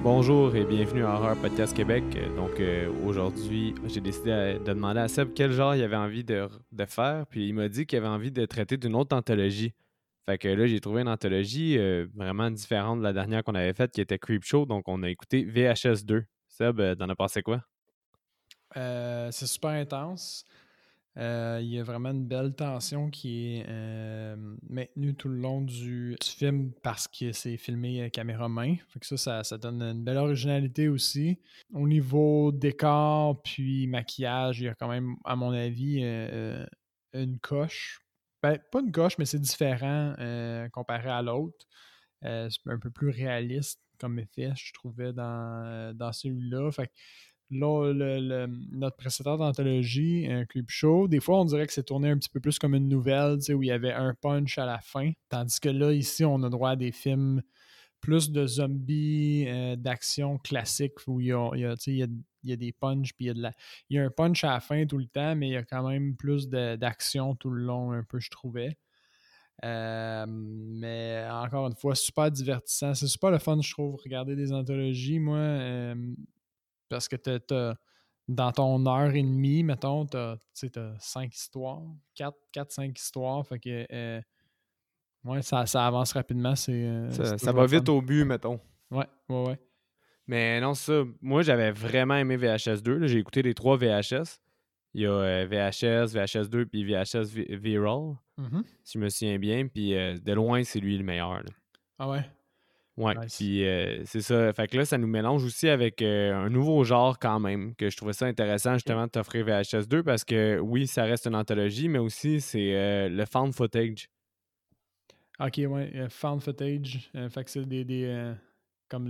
Bonjour et bienvenue à Horror Podcast Québec. Aujourd'hui, j'ai décidé de demander à Seb quel genre il avait envie de faire, puis il m'a dit qu'il avait envie de traiter d'une autre anthologie. Fait que là, j'ai trouvé une anthologie vraiment différente de la dernière qu'on avait faite, qui était Creepshow, donc on a écouté VHS 2. Seb, t'en as pensé quoi? C'est super intense. Il y a vraiment une belle tension qui est maintenue tout le long du film parce que c'est filmé caméra main. Fait que ça donne une belle originalité aussi. Au niveau décor puis maquillage, il y a quand même, à mon avis, une coche. Ben, pas une coche, mais c'est différent comparé à l'autre. C'est un peu plus réaliste comme effet, je trouvais, dans celui-là. Fait que là, notre précédente anthologie, un clip show, des fois, on dirait que c'est tourné un petit peu plus comme une nouvelle, tu sais, où il y avait un punch à la fin. Tandis que là, ici, on a droit à des films plus de zombies, d'action classique, où tu sais, il y a des punchs, puis il y a un punch à la fin tout le temps, mais il y a quand même plus d'action tout le long, un peu, je trouvais. Mais encore une fois, super divertissant. C'est super le fun, je trouve, regarder des anthologies, moi, parce que dans ton heure et demie, mettons, t'as 5 histoires, 4-5 histoires. Fait que ouais, ça avance rapidement. C'est Ça toujours le va fun. vite au but, mettons. Ouais, ouais, ouais. Mais non, ça, moi j'avais vraiment aimé VHS 2. Là, j'ai écouté les 3 VHS. Il y a VHS, VHS 2 puis VHS V-Roll, Mhm. si je me souviens bien. Puis de loin, c'est lui le meilleur, là. Ah ouais, Ouais, nice. puis c'est ça. Fait que là, ça nous mélange aussi avec un nouveau genre quand même, que je trouvais ça intéressant Ok, justement de t'offrir VHS 2 parce que oui, ça reste une anthologie, mais aussi c'est le found footage. ok, ouais. Found footage. Fait que c'est comme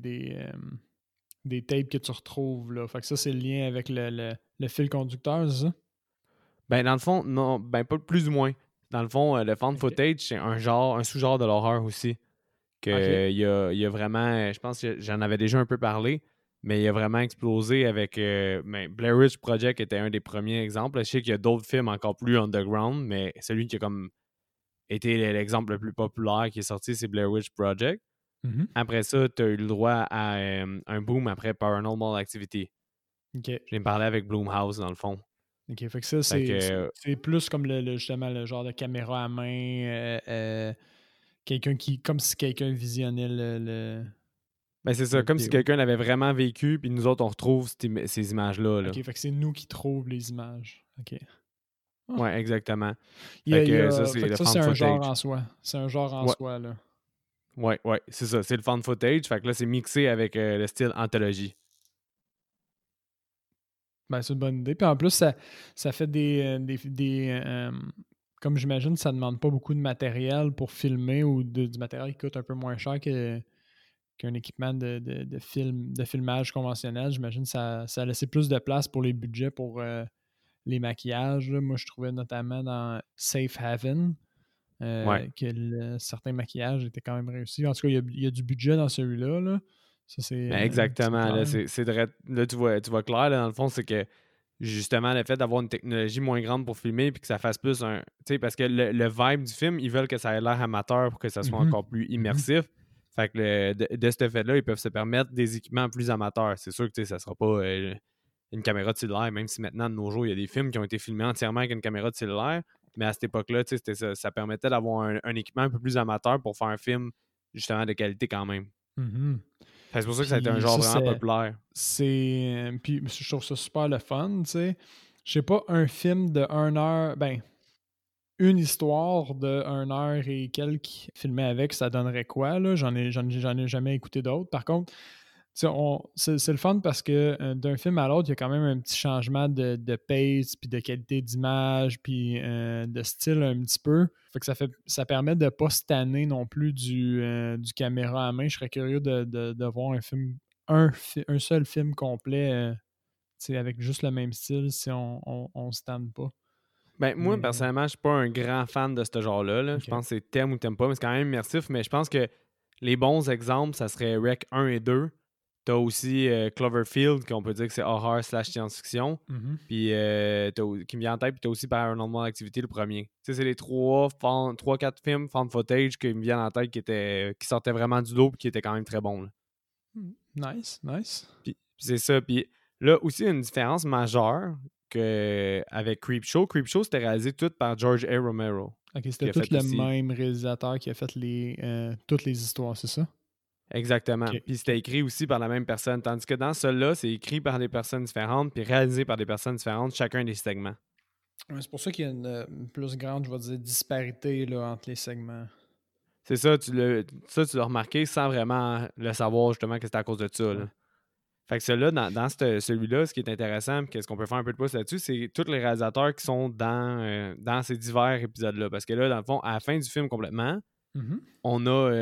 des tapes que tu retrouves, là. Fait que ça, c'est le lien avec le fil conducteur, c'est ça? Ben dans le fond, non, ben pas plus ou moins. Dans le fond, le found Ok. footage, c'est un genre, un sous-genre de l'horreur aussi. Ok. Il y a vraiment, je pense que j'en avais déjà un peu parlé, mais il a vraiment explosé avec Blair Witch Project était un des premiers exemples. Je sais qu'il y a d'autres films encore plus underground, mais celui qui a comme été l'exemple le plus populaire qui est sorti, c'est Blair Witch Project. Mhm. Après ça, tu as eu le droit à un boom après Paranormal Activity. Ok. Je viens de parler avec Blumhouse, dans le fond. OK, fait que ça, Fait que, c'est plus comme justement le genre de caméra à main, quelqu'un qui, comme si quelqu'un visionnait ben c'est ça, la comme si vidéo. quelqu'un l'avait vraiment vécu, puis nous autres, on retrouve ces images-là. Là. OK, fait que c'est nous qui trouvons les images. OK. Ah. Ouais, exactement. Fait que ça, c'est Fait que le ça, c'est found un genre footage. en soi. C'est un genre en Ouais, soi, là. ouais, c'est ça. C'est le found footage. Fait que là, c'est mixé avec le style anthologie. Ben, c'est une bonne idée. Puis en plus, ça fait comme j'imagine, ça demande pas beaucoup de matériel pour filmer ou du matériel qui coûte un peu moins cher qu'un équipement de filmage conventionnel. J'imagine que ça a laissé plus de place pour les budgets pour les maquillages. Là. Moi, je trouvais notamment dans Safe Haven Ouais. que certains maquillages étaient quand même réussis. En tout cas, il y a du budget dans celui-là. Là. Ça, Ben c'est exactement. Là, clair. là tu vois clair, là, dans le fond, c'est que justement, le fait d'avoir une technologie moins grande pour filmer puis que ça fasse plus un. Tu sais, parce que le vibe du film, ils veulent que ça ait l'air amateur pour que ça soit Mhm. encore plus Mhm. immersif. Fait que de ce fait-là, ils peuvent se permettre des équipements plus amateurs. C'est sûr que tu sais, ça sera pas une caméra de cellulaire, même si maintenant, de nos jours, il y a des films qui ont été filmés entièrement avec une caméra de cellulaire. Mais à cette époque-là, tu sais, ça permettait d'avoir un équipement un peu plus amateur pour faire un film justement de qualité quand même. Mhm. Fait que c'est pour ça que ça a été un Puis genre ça, vraiment populaire. puis je trouve ça super le fun, tu sais. Je sais pas, un film de 1 heure, ben, une histoire de 1 heure et quelques filmé avec, ça donnerait quoi, là? J'en ai jamais écouté d'autres. Par contre, tu sais, c'est le fun parce que d'un film à l'autre, il y a quand même un petit changement de pace, puis de qualité d'image, puis de style un petit peu. Fait que ça permet de pas se tanner non plus du caméra à main. Je serais curieux de voir un film, un seul film complet, tu sais, avec juste le même style si on se tanne pas. Ben, moi, Mais, personnellement, je suis pas un grand fan de ce genre-là. Là. Je OK. pense que c'est t'aimes ou t'aimes pas, mais c'est quand même immersif. Mais je pense que les bons exemples, ça serait Rec 1 et 2. T'as aussi Cloverfield, qu'on peut dire que c'est horreur slash science-fiction. Mhm. Puis, qui me vient en tête, puis t'as aussi Paranormal Activity, le premier. Tu sais, c'est les trois, quatre films found footage qui me viennent en tête qui sortaient vraiment du lot et qui étaient quand même très bons. Là. Nice. Puis c'est ça. Puis là aussi, une différence majeure avec Creepshow. Creepshow, c'était réalisé tout par George A. Romero. Ok, Qui c'était a tout fait le aussi. même réalisateur qui a fait toutes les histoires, c'est ça? Exactement. Ok. Puis c'était écrit aussi par la même personne. Tandis que dans celui-là, c'est écrit par des personnes différentes puis réalisé par des personnes différentes, chacun des segments. Ouais, c'est pour ça qu'il y a une plus grande, je vais dire, disparité là, entre les segments. C'est ça, tu l'as remarqué sans vraiment le savoir justement que c'était à cause de ça. Ouais. Là. Fait que celui-là, dans celui-là, ce qui est intéressant, puis qu'est-ce qu'on peut faire un peu de plus là-dessus, c'est tous les réalisateurs qui sont dans ces divers épisodes-là. Parce que là, dans le fond, à la fin du film complètement, Mhm. on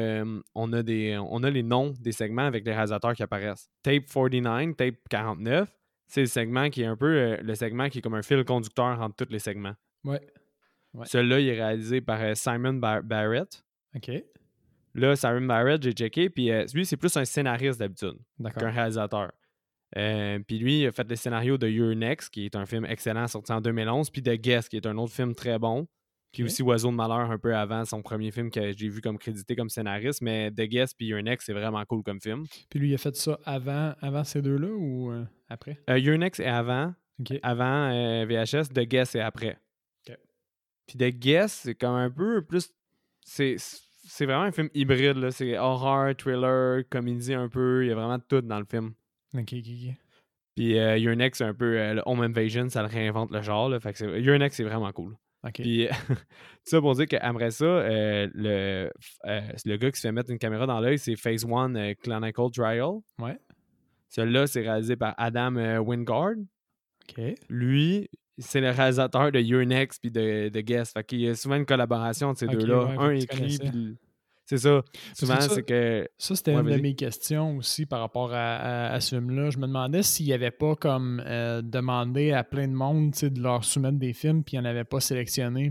a les noms des segments avec les réalisateurs qui apparaissent. Tape 49, Tape 49, c'est le segment qui est un peu le segment qui est comme un fil conducteur entre tous les segments. Ouais. Celui-là, il est réalisé par Simon Barrett. OK. Là, Simon Barrett, j'ai checké, puis lui, c'est plus un scénariste d'habitude D'accord. qu'un réalisateur. Puis lui, il a fait le scénario de You're Next, qui est un film excellent sorti en 2011, puis The Guest, qui est un autre film très bon. Puis Ok. aussi Oiseau de malheur un peu avant son premier film que j'ai vu comme crédité comme scénariste. Mais The Guest puis You're Next, c'est vraiment cool comme film. Puis lui, il a fait ça avant ces deux-là ou après? You're Next est avant. OK. Avant VHS. The Guest est après. OK. Puis The Guest, c'est comme un peu plus... C'est vraiment un film hybride. Là. C'est horror, thriller, comédie un peu. Il y a vraiment tout dans le film. OK. Puis Your Next, c'est un peu le Home Invasion, ça le réinvente le genre. Là, fait que Your Next, c'est vraiment cool. OK. Puis, tout ça pour dire qu'après ça, le gars qui se fait mettre une caméra dans l'œil, c'est Phase 1 Clinical Trial. Ouais. Celui-là, c'est réalisé par Adam Wingard. OK. Lui, c'est le réalisateur de Your Next puis de Guest. Fait qu'il y a souvent une collaboration entre ces deux-là. Ouais, Un fait que tu écrit, connaissais. puis c'est ça. Souvent, ça, c'est que... Ça, c'était Ouais, une de vas-y. mes questions aussi par rapport à ce film-là. Je me demandais s'il n'y avait pas comme demandé à plein de monde de leur soumettre des films puis il n'y en avait pas sélectionné.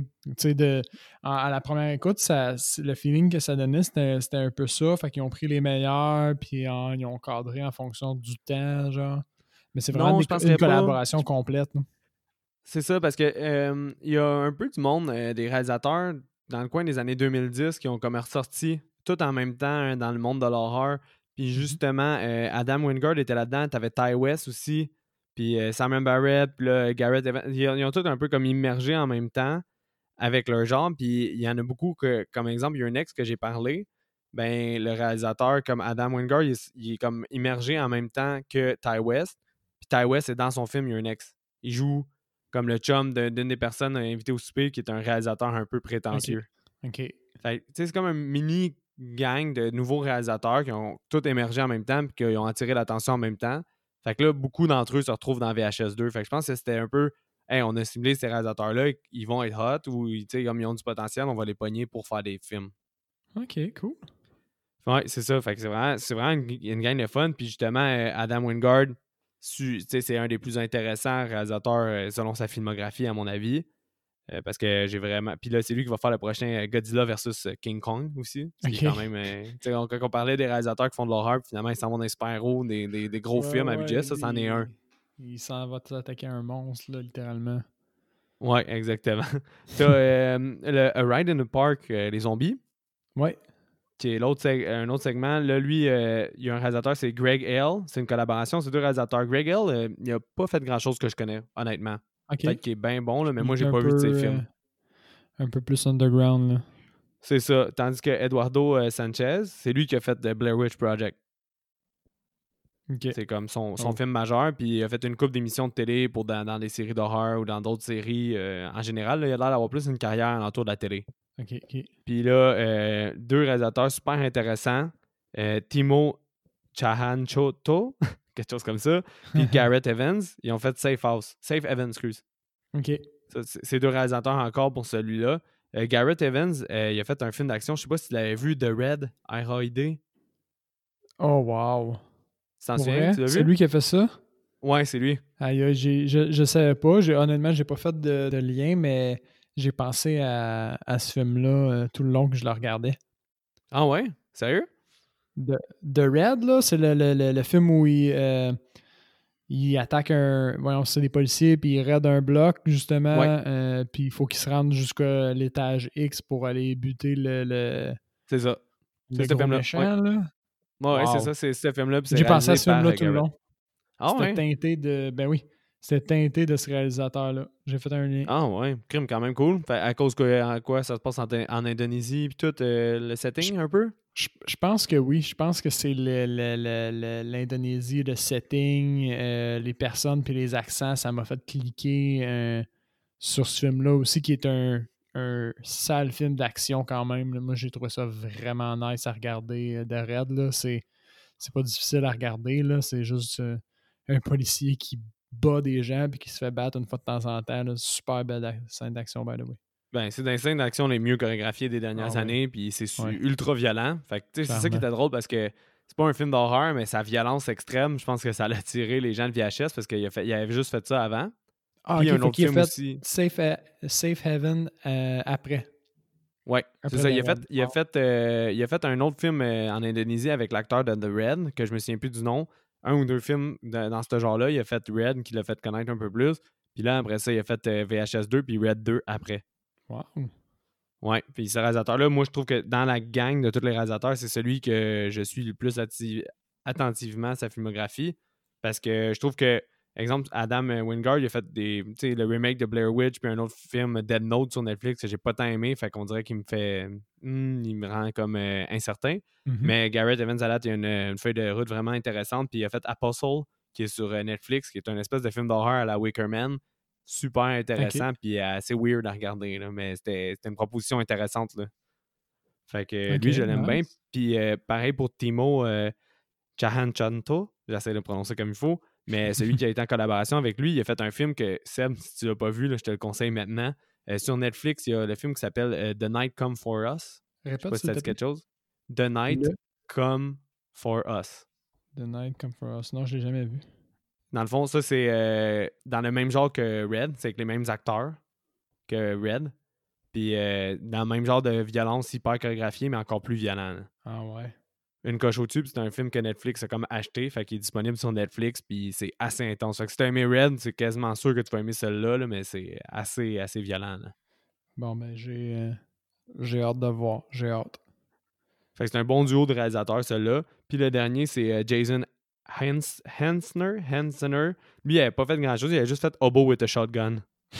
À la première écoute, le feeling que ça donnait, c'était un peu ça. Fait qu'ils ont pris les meilleurs puis ils ont cadré en fonction du temps, genre. Mais c'est vraiment Non, je penserais une pas. collaboration complète. Là. C'est ça, parce que il y a un peu du monde, des réalisateurs dans le coin des années 2010 qui ont comme ressorti tout en même temps dans le monde de l'horreur. Puis justement, Adam Wingard était là-dedans. T'avais Ty West aussi. Puis Simon Barrett. Puis là, Garrett Evans. Ils ont tous un peu comme immergé en même temps avec leur genre. Puis il y en a beaucoup que, comme exemple, Your Next que j'ai parlé. Ben, le réalisateur comme Adam Wingard, il est comme immergé en même temps que Ty West. Puis Ty West est dans son film Your Next. Il joue comme le chum d'une des personnes invitées au souper qui est un réalisateur un peu prétentieux. OK. Fait que, c'est comme un mini gang de nouveaux réalisateurs qui ont tous émergé en même temps et qui ont attiré l'attention en même temps. Fait que là, beaucoup d'entre eux se retrouvent dans VHS 2. Fait que je pense que c'était un peu hey, on a ciblé ces réalisateurs-là, ils vont être hot ou comme ils ont du potentiel, on va les pogner pour faire des films. OK, cool. Ouais, c'est ça. Fait que c'est vraiment une gang de fun. Puis justement, Adam Wingard, c'est un des plus intéressants réalisateurs selon sa filmographie, à mon avis. Parce que j'ai vraiment. Puis là, c'est lui qui va faire le prochain Godzilla versus King Kong aussi. Ce qui est quand même. Quand on parlait des réalisateurs qui font de l'horreur, puis finalement, ils s'en vont dans les super-héros, des gros films à budget, ça, c'en est un. Il s'en va attaquer un monstre, là, littéralement. Ouais, exactement. T'as le A Ride in the Park, les zombies. Ouais. Qui est un autre segment. Là, lui, il y a un réalisateur, c'est Greg Hale. C'est une collaboration, c'est deux réalisateurs. Greg Hale, il n'a pas fait grand-chose que je connais, honnêtement. OK. Peut-être qu'il est bien bon, là, mais Il moi, est j'ai pas vu de ses films. Un peu plus underground, là. C'est ça. Tandis que Eduardo Sanchez, c'est lui qui a fait The Blair Witch Project. Okay. C'est comme son film majeur. Puis il a fait une couple d'émissions de télé pour dans des séries d'horreur ou dans d'autres séries. En général, là, il a l'air d'avoir plus une carrière autour de la télé. OK. Puis là, deux réalisateurs super intéressants. Timo Chahanchoto, quelque chose comme ça. Puis Garrett Evans, ils ont fait Safe Evans, excuse. OK. Ça, c'est deux réalisateurs encore pour celui-là. Garrett Evans, il a fait un film d'action. Je sais pas si tu l'avais vu, The Red, R.A.I.D. Oh, wow. Tu t'en souviens? Tu l'as vu? C'est lui qui a fait ça? Ouais, c'est lui. Aïe, je savais pas. Honnêtement, j'ai pas fait de lien, mais j'ai pensé à ce film-là tout le long que je le regardais. Ah ouais? Sérieux? The Red, là, c'est le film où il attaque c'est des policiers, puis il raide un bloc, justement, Ouais. puis il faut qu'il se rende jusqu'à l'étage X pour aller buter le C'est ça. gros méchant, là. Ouais, c'est Wow. ça, c'est ce film-là, puis c'est J'ai pensé à réalisé ce par film-là tout le Garrett. long. Ah C'était ouais? teinté de. Ben oui. C'était teinté de ce réalisateur-là. J'ai fait un lien. Ah ouais, crime quand même cool. Fait, à cause que en quoi ça se passe en Indonésie puis tout le Je, setting un peu? je pense que oui. Je pense que c'est l'Indonésie, le setting, les personnes puis les accents. Ça m'a fait cliquer sur ce film-là aussi, qui est un sale film d'action quand même. Là. Moi, j'ai trouvé ça vraiment nice à regarder de raid. Là. C'est pas difficile à regarder. Là. C'est juste un policier qui bat des gens puis qui se fait battre une fois de temps en temps. Là. Super belle scène d'action, by the way. Ben, c'est des scènes d'action les mieux chorégraphiées des Ah dernières ouais, années, puis c'est ouais, ultra violent. Fait que, tu sais, c'est ça qui clairement. était drôle parce que c'est pas un film d'horreur, mais sa violence extrême, je pense que ça l'a attiré les gens de VHS parce il avait juste fait ça avant. Ah, Puis ok, un fait autre qu'il a film fait aussi. Safe Haven après. Ouais, c'est Après ça. The Red. Wow. Il a fait un autre film en Indonésie avec l'acteur de The Red, que je me souviens plus du nom. Un ou deux films dans ce genre-là. Il a fait Red, qui l'a fait connaître un peu plus. Puis là, après ça, il a fait VHS 2 puis Red 2 après. Wow. Ouais, puis ce réalisateur-là, moi, je trouve que dans la gang de tous les réalisateurs, c'est celui que je suis le plus attentivement à sa filmographie. Parce que je trouve que, exemple, Adam Wingard, il a fait le remake de Blair Witch, puis un autre film, Dead Note, sur Netflix, que j'ai pas tant aimé. Fait qu'on dirait qu'il me fait. Il me rend comme incertain. Mhm. Mais Garrett Evans Alat, il a une feuille de route vraiment intéressante. Puis il a fait Apostle, qui est sur Netflix, qui est un espèce de film d'horreur à la Wicker Man, super Ok. intéressant puis assez weird à regarder, là, mais c'était une proposition intéressante. Là. Fait que Ok, lui, je l'aime bien. nice. Puis pareil pour Timo Chahanchanto, j'essaie de le prononcer comme il faut, mais celui qui a été en collaboration avec lui, il a fait un film que, Seb, si tu l'as pas vu, là, je te le conseille maintenant. Sur Netflix, il y a le film qui s'appelle The Night Come For Us. Je sais Répète, pas si s'il ça te dit plaît. quelque chose. The Night Le Come For Us. The Night Come For Us. Non, je l'ai jamais vu. Dans le fond, ça, c'est dans le même genre que Red, c'est avec les mêmes acteurs que Red. Puis dans le même genre de violence hyper chorégraphiée, mais encore plus violent. Là. Ah ouais. Une coche au-dessus, puis c'est un film que Netflix a comme acheté, fait qu'il est disponible sur Netflix, puis c'est assez intense. Fait que si t'as aimé Red, c'est quasiment sûr que tu vas aimer celui-là, là, mais c'est assez violent. Là. Bon, ben, j'ai hâte de voir. J'ai hâte. Fait que c'est un bon duo de réalisateurs, celui-là. Puis le dernier, c'est Jason Hensner. Lui, il avait pas fait grand-chose, il avait juste fait Hobo with a Shotgun.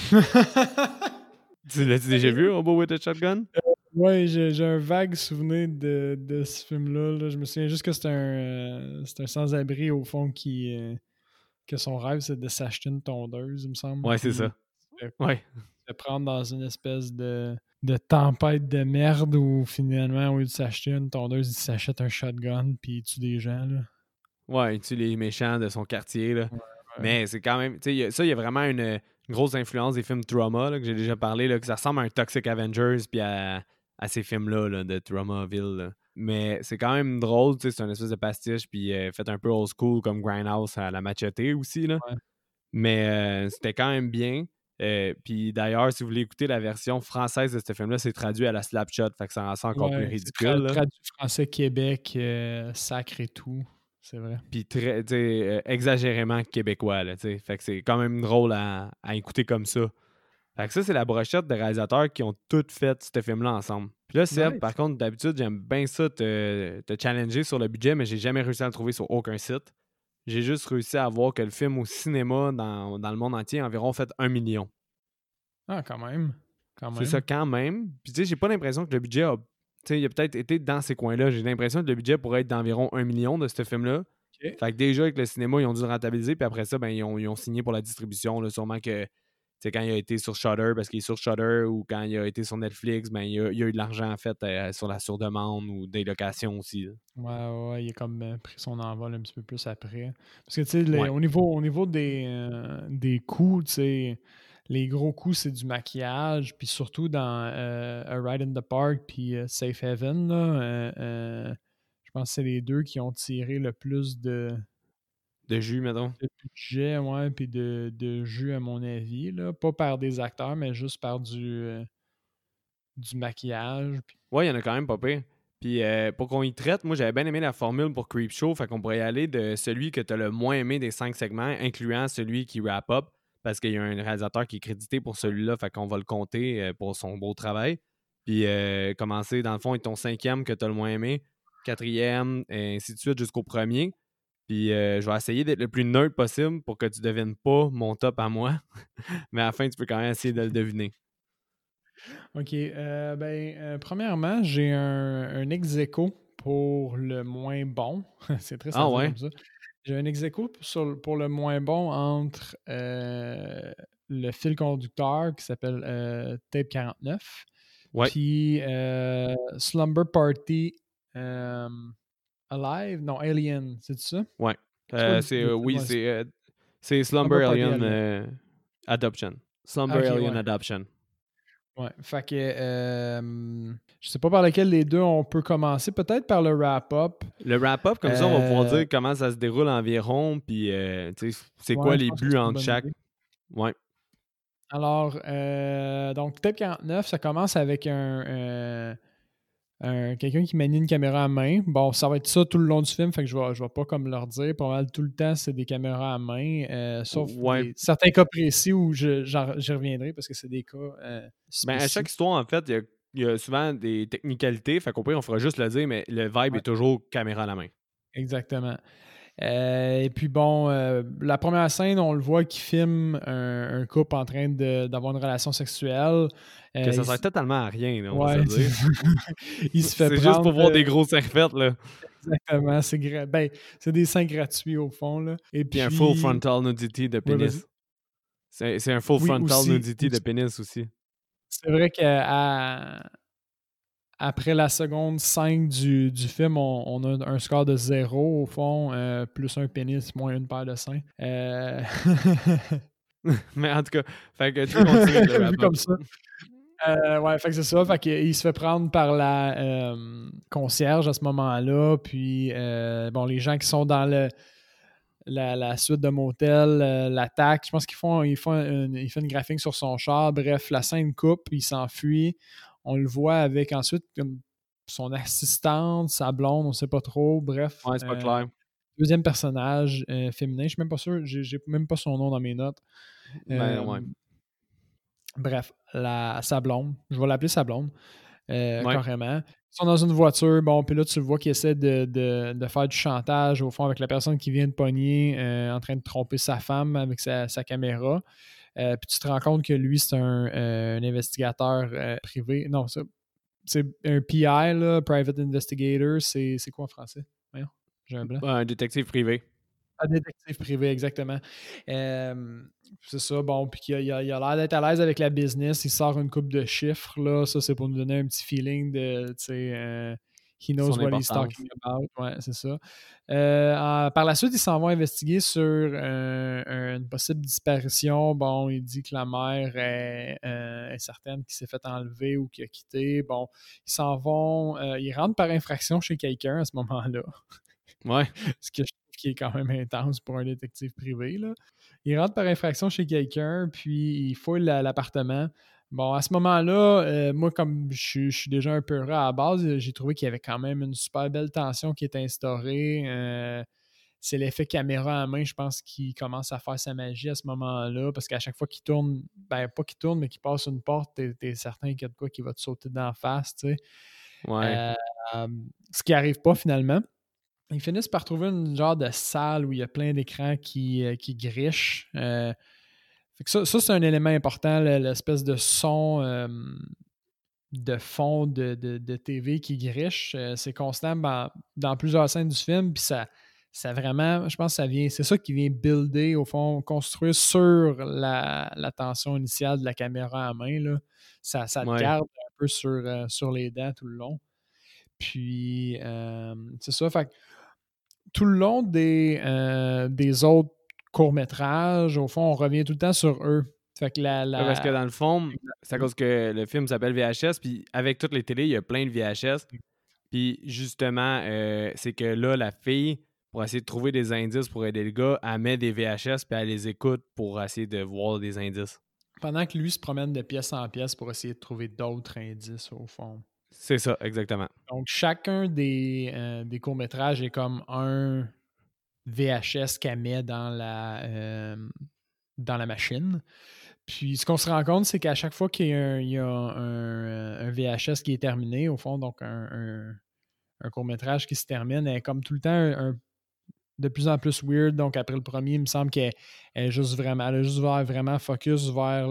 Tu l'as-tu déjà vu, Hobo with a Shotgun? Ouais, j'ai un vague souvenir de ce film-là. Là. Je me souviens juste que c'est un sans-abri, au fond, que son rêve, c'est de s'acheter une tondeuse, il me semble. Ouais, c'est Puis ça. Ouais. se prendre dans une espèce de tempête de merde où finalement, au lieu de s'acheter une tondeuse, il s'achète un shotgun puis il tue des gens. Là. Ouais, il tue les méchants de son quartier, là. Ouais. Mais c'est quand même. Tu sais, il y a vraiment une grosse influence des films Trauma, là, que j'ai déjà parlé, là, que ça ressemble à un Toxic Avengers, puis à ces films-là là, de Traumaville. Là. Mais c'est quand même drôle, tu sais, c'est une espèce de pastiche, puis fait un peu old school comme Grindhouse à la Machete aussi. Là. Ouais. Mais c'était quand même bien. Puis d'ailleurs, si vous voulez écouter la version française de ce film-là, c'est traduit à la Slapshot, fait que ça rend ça encore plus Ouais, c'est ridicule. Là. traduit français Québec, sacre et tout. C'est vrai. Puis très, exagérément québécois, là, tu sais. Fait que c'est quand même drôle à écouter comme ça. Fait que ça, c'est la brochette de réalisateurs qui ont toutes fait ce film-là ensemble. Puis là, Seb, par Nice. contre, d'habitude, j'aime bien ça te challenger sur le budget, mais j'ai jamais réussi à le trouver sur aucun site. J'ai juste réussi à voir que le film au cinéma dans le monde entier a environ fait 1 million. Ah, quand même. Quand C'est ça même. quand même. Puis tu sais, j'ai pas l'impression que le budget a. Tu sais, il a peut-être été dans ces coins-là. J'ai l'impression que le budget pourrait être d'environ 1 million de ce film-là. OK. Fait que déjà, avec le cinéma, ils ont dû le rentabiliser. Puis après ça, ben, ils ont signé pour la distribution. Là, sûrement que quand il a été sur Shudder, parce qu'il est sur Shudder, ou quand il a été sur Netflix, ben, il y a eu de l'argent en fait sur la surdemande ou des locations aussi. Là. Ouais, ouais, il a comme pris son envol un petit peu plus après. Parce que, tu sais, Ouais. au niveau des coûts, tu sais, les gros coûts, c'est du maquillage, puis surtout dans A Ride in the Park puis Safe Haven, là, je pense que c'est les deux qui ont tiré le plus De jus, mettons. de budget, ouais, puis de jus, à mon avis, là. Pas par des acteurs, mais juste par du maquillage. Puis... Ouais, il y en a quand même pas pire. Puis pour qu'on y traite, moi j'avais bien aimé la formule pour Creepshow, fait qu'on pourrait y aller de celui que tu as le moins aimé des 5 segments, incluant celui qui wrap up, parce qu'il y a un réalisateur qui est crédité pour celui-là, fait qu'on va le compter pour son beau travail. Puis commencer dans le fond avec ton cinquième que tu as le moins aimé. quatrième, et ainsi de suite jusqu'au premier. Puis je vais essayer d'être le plus neutre possible pour que tu ne devines pas mon top à moi. Mais à la fin, tu peux quand même essayer de le deviner. OK. Premièrement, j'ai un ex-aequo pour le moins bon. C'est triste à dire Ouais? comme ça. J'ai un ex-aequo pour le moins bon entre le fil conducteur qui s'appelle Tape 49, Ouais. puis Slumber Party Alive, non, Alien, c'est ça? Ouais. C'est quoi Oui, ouais, c'est Slumber Slumber Party Alien Alien. Adoption. Ah, Slumber ok, Alien ouais. Adoption. Ouais. Fait que je sais pas par lequel des deux on peut commencer. Peut-être par le wrap-up. Le wrap-up, comme ça, on va pouvoir Euh, dire comment ça se déroule environ, puis tu sais, c'est quoi ouais, je les pense que buts c'est une entre bonne chaque. idée. Ouais. Alors, donc, Tape 49, ça commence avec quelqu'un qui manie une caméra à main. Bon, ça va être ça tout le long du film, fait que je vais pas comme leur dire. Pas mal tout le temps, c'est des caméras à main, sauf Ouais. certains cas précis où j'y reviendrai parce que c'est des cas Ben, à chaque spécifiques. histoire, en fait, il y a souvent des technicalités. Fait qu'au pire, on fera juste le dire, mais le vibe Ouais, est toujours caméra à la main. exactement. Et puis bon, la première scène, on le voit qui filme un couple en train d'avoir une relation sexuelle. Que ça Il sert totalement à rien, là, on va se ouais, le dire. il se fait C'est juste prendre. pour voir des gros serfettes, là. Exactement, c'est des seins gratuits au fond, là. Et Puis un full puis, frontal nudity de ouais, vas-y. pénis. C'est un full Oui, frontal nudity de pénis aussi. c'est vrai qu'après la seconde 5 du film, on a un score de 0 au fond, plus un pénis, moins une paire de seins. Mais en tout cas, fait que tu peux continuer avec le Vu wrap-up. comme ça. Ouais, fait que c'est ça. Fait qu'il se fait prendre par la concierge à ce moment-là. Puis, bon, les gens qui sont dans la suite de motel l'attaquent. Je pense il fait une graphique sur son char. Bref, la scène coupe, il s'enfuit. On le voit avec ensuite comme son assistante, sa blonde, on sait pas trop. Bref, Ouais, c'est pas clair. deuxième personnage féminin. Je suis même pas sûr. J'ai même pas son nom dans mes notes. Ben, ouais. Bref, sa blonde. Je vais l'appeler sa blonde. Ouais. Carrément. Ils sont dans une voiture, bon, puis là, tu le vois qu'il essaie de faire du chantage, au fond, avec la personne qui vient de pogner, en train de tromper sa femme avec sa caméra. Puis tu te rends compte que lui, c'est un investigateur privé. Non, c'est un PI, là, Private Investigator. C'est quoi en français? Voyons, j'ai un blanc. Un détective privé. Un détective privé, exactement. C'est ça, bon, puis il a l'air d'être à l'aise avec la business. Il sort une coupe de chiffres, là. Ça, c'est pour nous donner un petit feeling de, tu sais, he knows Son what he's importance. talking about. Ouais, c'est ça. Par la suite, ils s'en vont investiguer sur une possible disparition. Bon, il dit que la mère est certaine qu'il s'est fait enlever ou qu'il a quitté. Bon, ils s'en vont, ils rentrent par infraction chez quelqu'un à ce moment-là. Ouais. Ce que je trouve qui est quand même intense pour un détective privé. Là. Il rentre par infraction chez quelqu'un, puis il fouille l'appartement. Bon, à ce moment-là, moi, comme je suis déjà un peu rat à la base, j'ai trouvé qu'il y avait quand même une super belle tension qui est instaurée. C'est l'effet caméra à main, je pense, qui commence à faire sa magie à ce moment-là, parce qu'à chaque fois qu'il tourne, ben pas qu'il tourne, mais qu'il passe une porte, t'es certain qu'il y a de quoi qui va te sauter d'en face, tu sais. Ouais. Ce qui n'arrive pas finalement. Ils finissent par trouver une genre de salle où il y a plein d'écrans qui grichent. Fait que ça c'est un élément important, l'espèce de son de fond de TV qui griche. C'est constant dans plusieurs scènes du film. Puis ça vraiment, je pense que ça vient, c'est ça qui vient builder, au fond, construire sur la tension initiale de la caméra à main. Là. Ça te Ouais. garde un peu sur les dents tout le long. Puis, c'est ça. Fait que, tout le long des autres courts-métrages, au fond, on revient tout le temps sur eux. Fait que Ouais, parce que dans le fond, c'est à cause que le film s'appelle VHS, puis avec toutes les télés, il y a plein de VHS. Puis justement, c'est que là, la fille, pour essayer de trouver des indices pour aider le gars, elle met des VHS, puis elle les écoute pour essayer de voir des indices. Pendant que lui se promène de pièce en pièce pour essayer de trouver d'autres indices, au fond. C'est ça, exactement. Donc, chacun des courts-métrages est comme un VHS qu'elle met dans la machine. Puis, ce qu'on se rend compte, c'est qu'à chaque fois qu'il y a un VHS qui est terminé, au fond, donc un court-métrage qui se termine, elle est comme tout le temps de plus en plus weird. Donc, après le premier, il me semble qu'elle est juste vraiment, elle a juste vraiment focus vers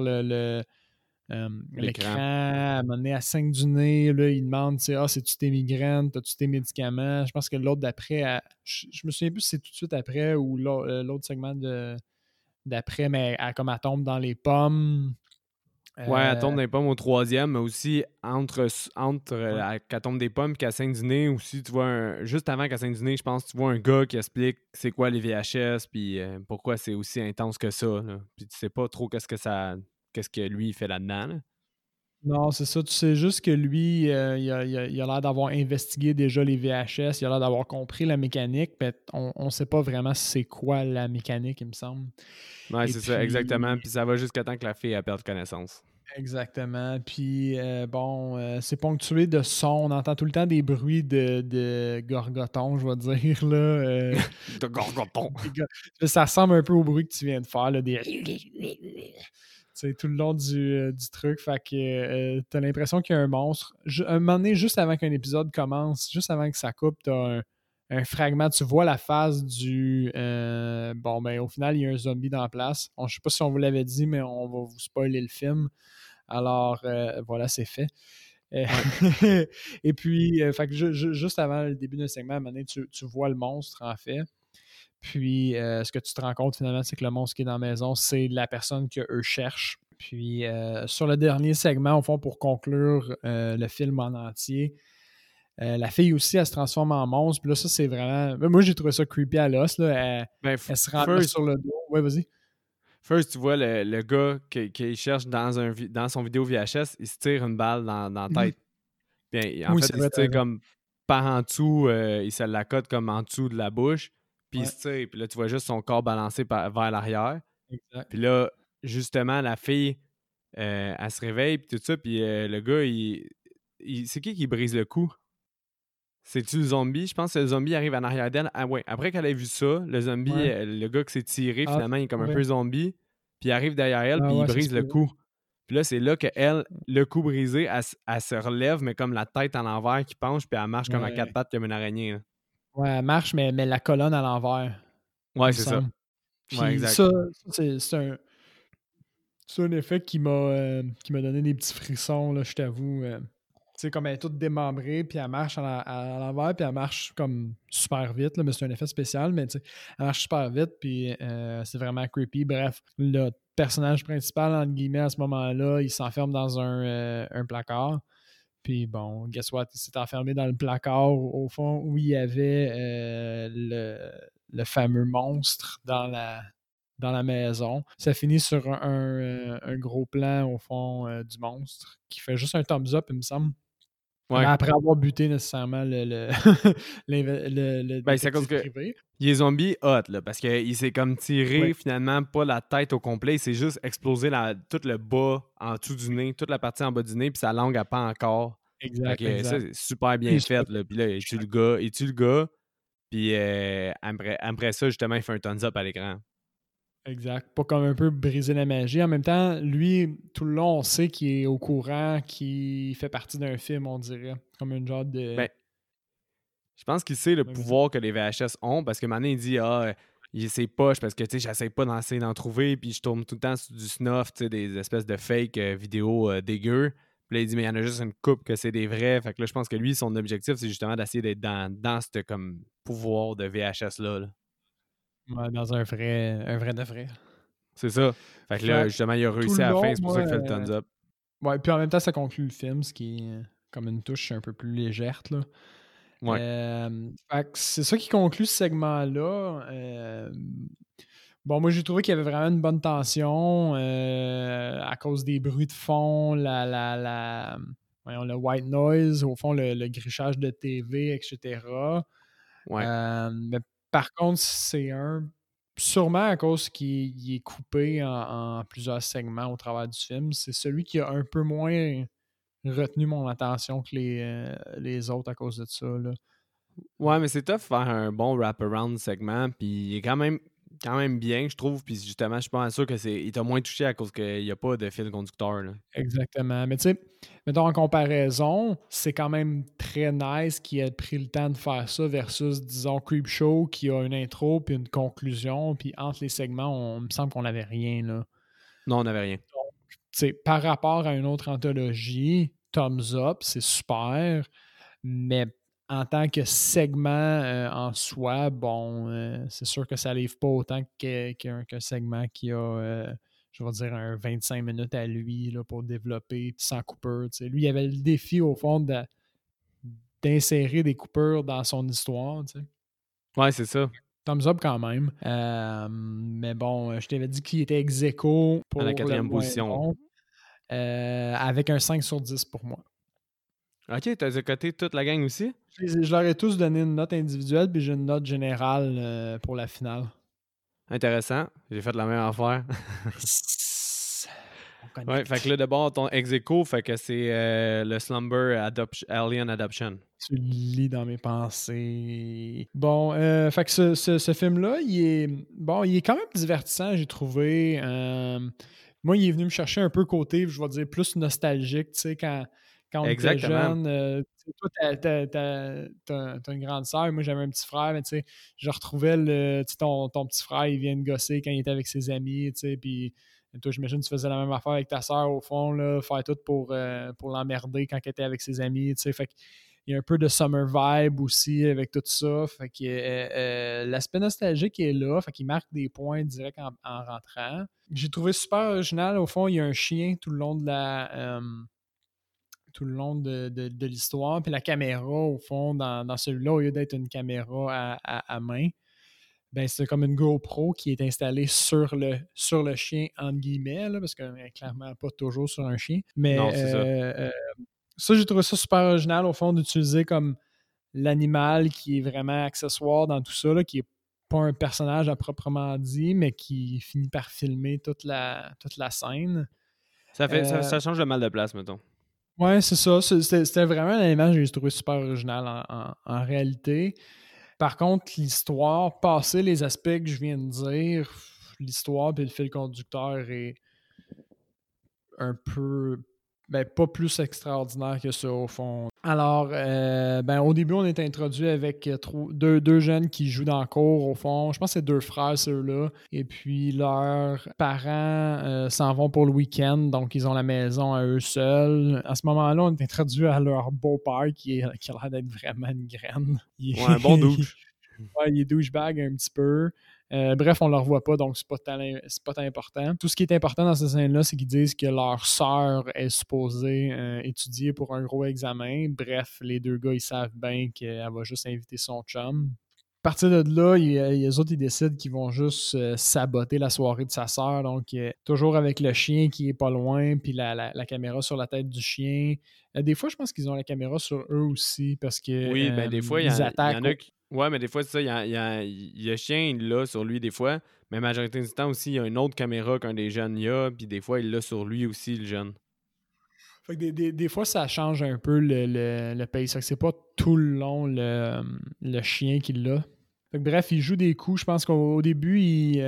l'écran. L'écran. À un moment donné, à 5 du nez, là, il demande, c'est-tu tes migraines, as-tu tes médicaments? Je pense que l'autre d'après, je me souviens plus si c'est tout de suite après ou l'autre segment d'après, mais elle tombe dans les pommes. Ouais, elle tombe Euh, dans les pommes au troisième, mais aussi ouais. qu'elle tombe des pommes et qu'elle saigne du nez aussi, tu vois, juste avant qu'elle saigne du nez, je pense, tu vois un gars qui explique c'est quoi les VHS puis pourquoi c'est aussi intense que ça, là. Puis tu sais pas trop qu'est-ce que lui il fait là-dedans, là. Non, c'est ça. Tu sais juste que lui, il a l'air d'avoir investigué déjà les VHS, il a l'air d'avoir compris la mécanique, mais on ne sait pas vraiment c'est quoi la mécanique, il me semble. Ouais, Et c'est ça, exactement. puis, Puis ça va jusqu'à temps que la fille elle perde connaissance. exactement. Puis, c'est ponctué de sons. On entend tout le temps des bruits de gorgotons, je vais dire, là. De gorgoton. Ça ressemble un peu au bruit que tu viens de faire, là, des... C'est tout le long du truc. Fait que t'as l'impression qu'il y a un monstre. Un moment donné, juste avant qu'un épisode commence, juste avant que ça coupe, t'as un fragment. Tu vois la face du. Au final, il y a un zombie dans la place. Je sais pas si on vous l'avait dit, mais on va vous spoiler le film. Alors, voilà, c'est fait. Ouais. Et puis, fait que juste avant le début d'un segment, à un moment donné, tu vois le monstre, en fait. Puis, ce que tu te rends compte finalement, c'est que le monstre qui est dans la maison, c'est la personne qu'eux cherchent. Puis, sur le dernier segment, au fond, pour conclure le film en entier, la fille aussi, elle se transforme en monstre. Puis là, ça, c'est vraiment. Moi, j'ai trouvé ça creepy à l'os. Là. Ben, Elle se renverse first, sur le dos. Ouais, vas-y. tu vois le gars qui cherche dans son vidéo VHS, il se tire une balle dans la Mhm. tête. Puis en Oui, fait, c'est il se vrai, t'as tire raison. comme par en dessous, il se l'accote comme en dessous de la bouche, puis il Ouais, se tire, puis là, tu vois juste son corps balancé vers l'arrière. exact. Puis là, justement, la fille, elle se réveille, puis tout ça, puis le gars, c'est qui brise le cou? C'est-tu le zombie? Je pense que le zombie arrive en arrière d'elle. Ah ouais, après qu'elle ait vu ça, le zombie, Ouais. le gars qui s'est tiré, Ah, finalement, il est c'est comme un vrai. peu zombie, puis il arrive derrière elle, Ah puis il ouais, ça se brise le peut. cou. Puis là, c'est là que elle, le cou brisé, elle se relève, mais comme la tête en l'envers qui penche, puis elle marche comme à quatre Ouais. pattes comme une araignée, là. Ouais, elle marche, mais la colonne à l'envers, il Ouais, me c'est ça. semble. Ouais, Puis exact. ça, c'est un effet qui m'a donné des petits frissons, là, je t'avoue. Tu sais, comme elle est toute démembrée, puis elle marche à l'envers, puis elle marche comme super vite, là, mais c'est un effet spécial, mais tu sais, elle marche super vite, puis c'est vraiment creepy. Bref, le personnage principal, entre guillemets, à ce moment-là, il s'enferme dans un placard. Puis bon, guess what? Il s'est enfermé dans le placard, au fond, où il y avait le fameux monstre dans la maison. Ça finit sur un gros plan, au fond, du monstre, qui fait juste un thumbs up, il me semble. Mais Ouais. après avoir buté nécessairement le Ben, c'est à cause détective que privé. il est zombie hot, là, parce qu'il s'est comme tiré, Oui, finalement, pas la tête au complet, il s'est juste explosé tout le bas en dessous du nez, toute la partie en bas du nez, puis sa langue a pas encore. Fait exact, que ça, exact. c'est super Il bien est super fait, bien là. Puis là, fait, je suis d'accord. il tue le gars, puis après ça, justement, il fait un thumbs up à l'écran. Exact. Pour comme un peu briser la magie. En même temps, lui, tout le long, on sait qu'il est au courant, qu'il fait partie d'un film, on dirait. Comme une genre de. Ben, je pense qu'il sait le Ouais, vas-y. pouvoir que les VHS ont, parce que maintenant, il dit, il c'est poche, parce que, tu sais, j'essaie pas d'essayer d'en trouver, puis je tourne tout le temps sur du snuff, tu sais, des espèces de fake vidéos dégueu. Puis là, il dit, mais il y en a juste une coupe que c'est des vrais. Fait que là, je pense que lui, son objectif, c'est justement d'essayer d'être dans ce comme pouvoir de VHS-là, là. Ouais, dans un vrai de vrai. C'est ça. Fait que là, Fait justement, il a tout réussi le à la long, fin, c'est pour ça moi. qu'il fait le thumbs up. Ouais, puis en même temps, ça conclut le film, ce qui est comme une touche un peu plus légère, là. Ouais. Fait que c'est ça qui conclut ce segment-là. Bon, moi, j'ai trouvé qu'il y avait vraiment une bonne tension à cause des bruits de fond, voyons, le white noise, au fond, le grichage de TV, etc. Ouais. Mais par contre, sûrement à cause qu'il il est coupé en plusieurs segments au travers du film. C'est celui qui a un peu moins retenu mon attention que les autres à cause de ça, là. Ouais, mais c'est tough de faire un bon wraparound segment, puis il est quand même. quand même bien, je trouve. Puis justement, je suis pas mal sûr il t'a moins touché à cause qu'il n'y a pas de fil conducteur. Là. Exactement. Mais tu sais, mettons en comparaison, c'est quand même très nice qu'il ait pris le temps de faire ça versus, disons, Creepshow qui a une intro puis une conclusion. Puis entre les segments, me semble qu'on n'avait rien, là. Non, on n'avait rien. Tu sais, par rapport à une autre anthologie, Thumbs Up, c'est super. Mais en tant que segment en soi, bon, c'est sûr que ça livre pas autant qu'un segment qui a, je vais dire, un 25 minutes à lui là, pour développer sans coupure. Tu sais. Lui, il avait le défi, au fond, d'insérer des coupures dans son histoire. Tu sais. Ouais, c'est ça. Thumbs up quand même. Mais bon, je t'avais dit qu'il était ex aequo À la pour le 4e moins position. bon, avec un 5 sur 10 pour moi. OK, t'as coté toute la gang aussi? Je leur ai tous donné une note individuelle, puis j'ai une note générale pour la finale. Intéressant. J'ai fait la même affaire. Yes. On Ouais, connecte. fait que là, d'abord, ton ex aequo, fait que c'est le Slumber Alien Adoption. Tu lis dans mes pensées. Bon, fait que ce film-là, il est quand même divertissant, j'ai trouvé. Moi, il est venu me chercher un peu côté, je vais dire, plus nostalgique, tu sais, quand on était Exactement. jeune. Toi, t'as une grande sœur, moi, j'avais un petit frère, mais tu sais, je retrouvais ton petit frère, il vient de gosser quand il était avec ses amis, tu sais, puis toi, j'imagine que tu faisais la même affaire avec ta sœur, au fond, là, faire tout pour l'emmerder quand elle était avec ses amis, tu sais, fait que il y a un peu de summer vibe aussi avec tout ça. Fait que l'aspect nostalgique est là. Fait qu'il marque des points directs en rentrant. J'ai trouvé super original. Au fond, il y a un chien tout le long de l'histoire. Puis la caméra, au fond, dans celui-là, au lieu d'être une caméra à main, ben c'est comme une GoPro qui est installée sur le chien, entre guillemets, là, parce qu'elle n'est clairement pas toujours sur un chien. Mais Non, c'est ça. ça, j'ai trouvé ça super original, au fond, d'utiliser comme l'animal qui est vraiment accessoire dans tout ça, là, qui est pas un personnage à proprement dit, mais qui finit par filmer toute la scène. Ça change le mal de place, mettons. Ouais, c'est ça. C'était vraiment un animal que j'ai trouvé super original en réalité. Par contre, l'histoire, passer les aspects que je viens de dire, l'histoire et le fil conducteur est un peu, ben, pas plus extraordinaire que ça au fond. Alors, ben, au début, on est introduit avec deux jeunes qui jouent dans le cours au fond. Je pense que c'est deux frères, ceux-là. Et puis, leurs parents s'en vont pour le week-end, donc ils ont la maison à eux seuls. À ce moment-là, on est introduit à leur beau-père qui a l'air d'être vraiment une graine. Ouais, un bon douche. Ouais, il est douchebag un petit peu. Bref, on ne le revoit pas, donc c'est pas tant important. Tout ce qui est important dans cette scène-là, c'est qu'ils disent que leur sœur est supposée étudier pour un gros examen. Bref, les deux gars, ils savent bien qu'elle va juste inviter son chum. À partir de là, les autres, ils décident qu'ils vont juste saboter la soirée de sa sœur. Donc, toujours avec le chien qui est pas loin, puis la caméra sur la tête du chien. Des fois, je pense qu'ils ont la caméra sur eux aussi, parce que Oui, ben des fois, ils il y en attaquent. a qui. Ouais, mais des fois, c'est ça, il y a chien, il l'a sur lui des fois, mais la majorité du temps aussi, il y a une autre caméra qu'un des jeunes y a, puis des fois, il l'a sur lui aussi, le jeune. Fait que des fois, ça change un peu le pace. Fait que c'est pas tout le long le chien qui l'a. Fait que bref, ils jouent des coups. Je pense qu'au début,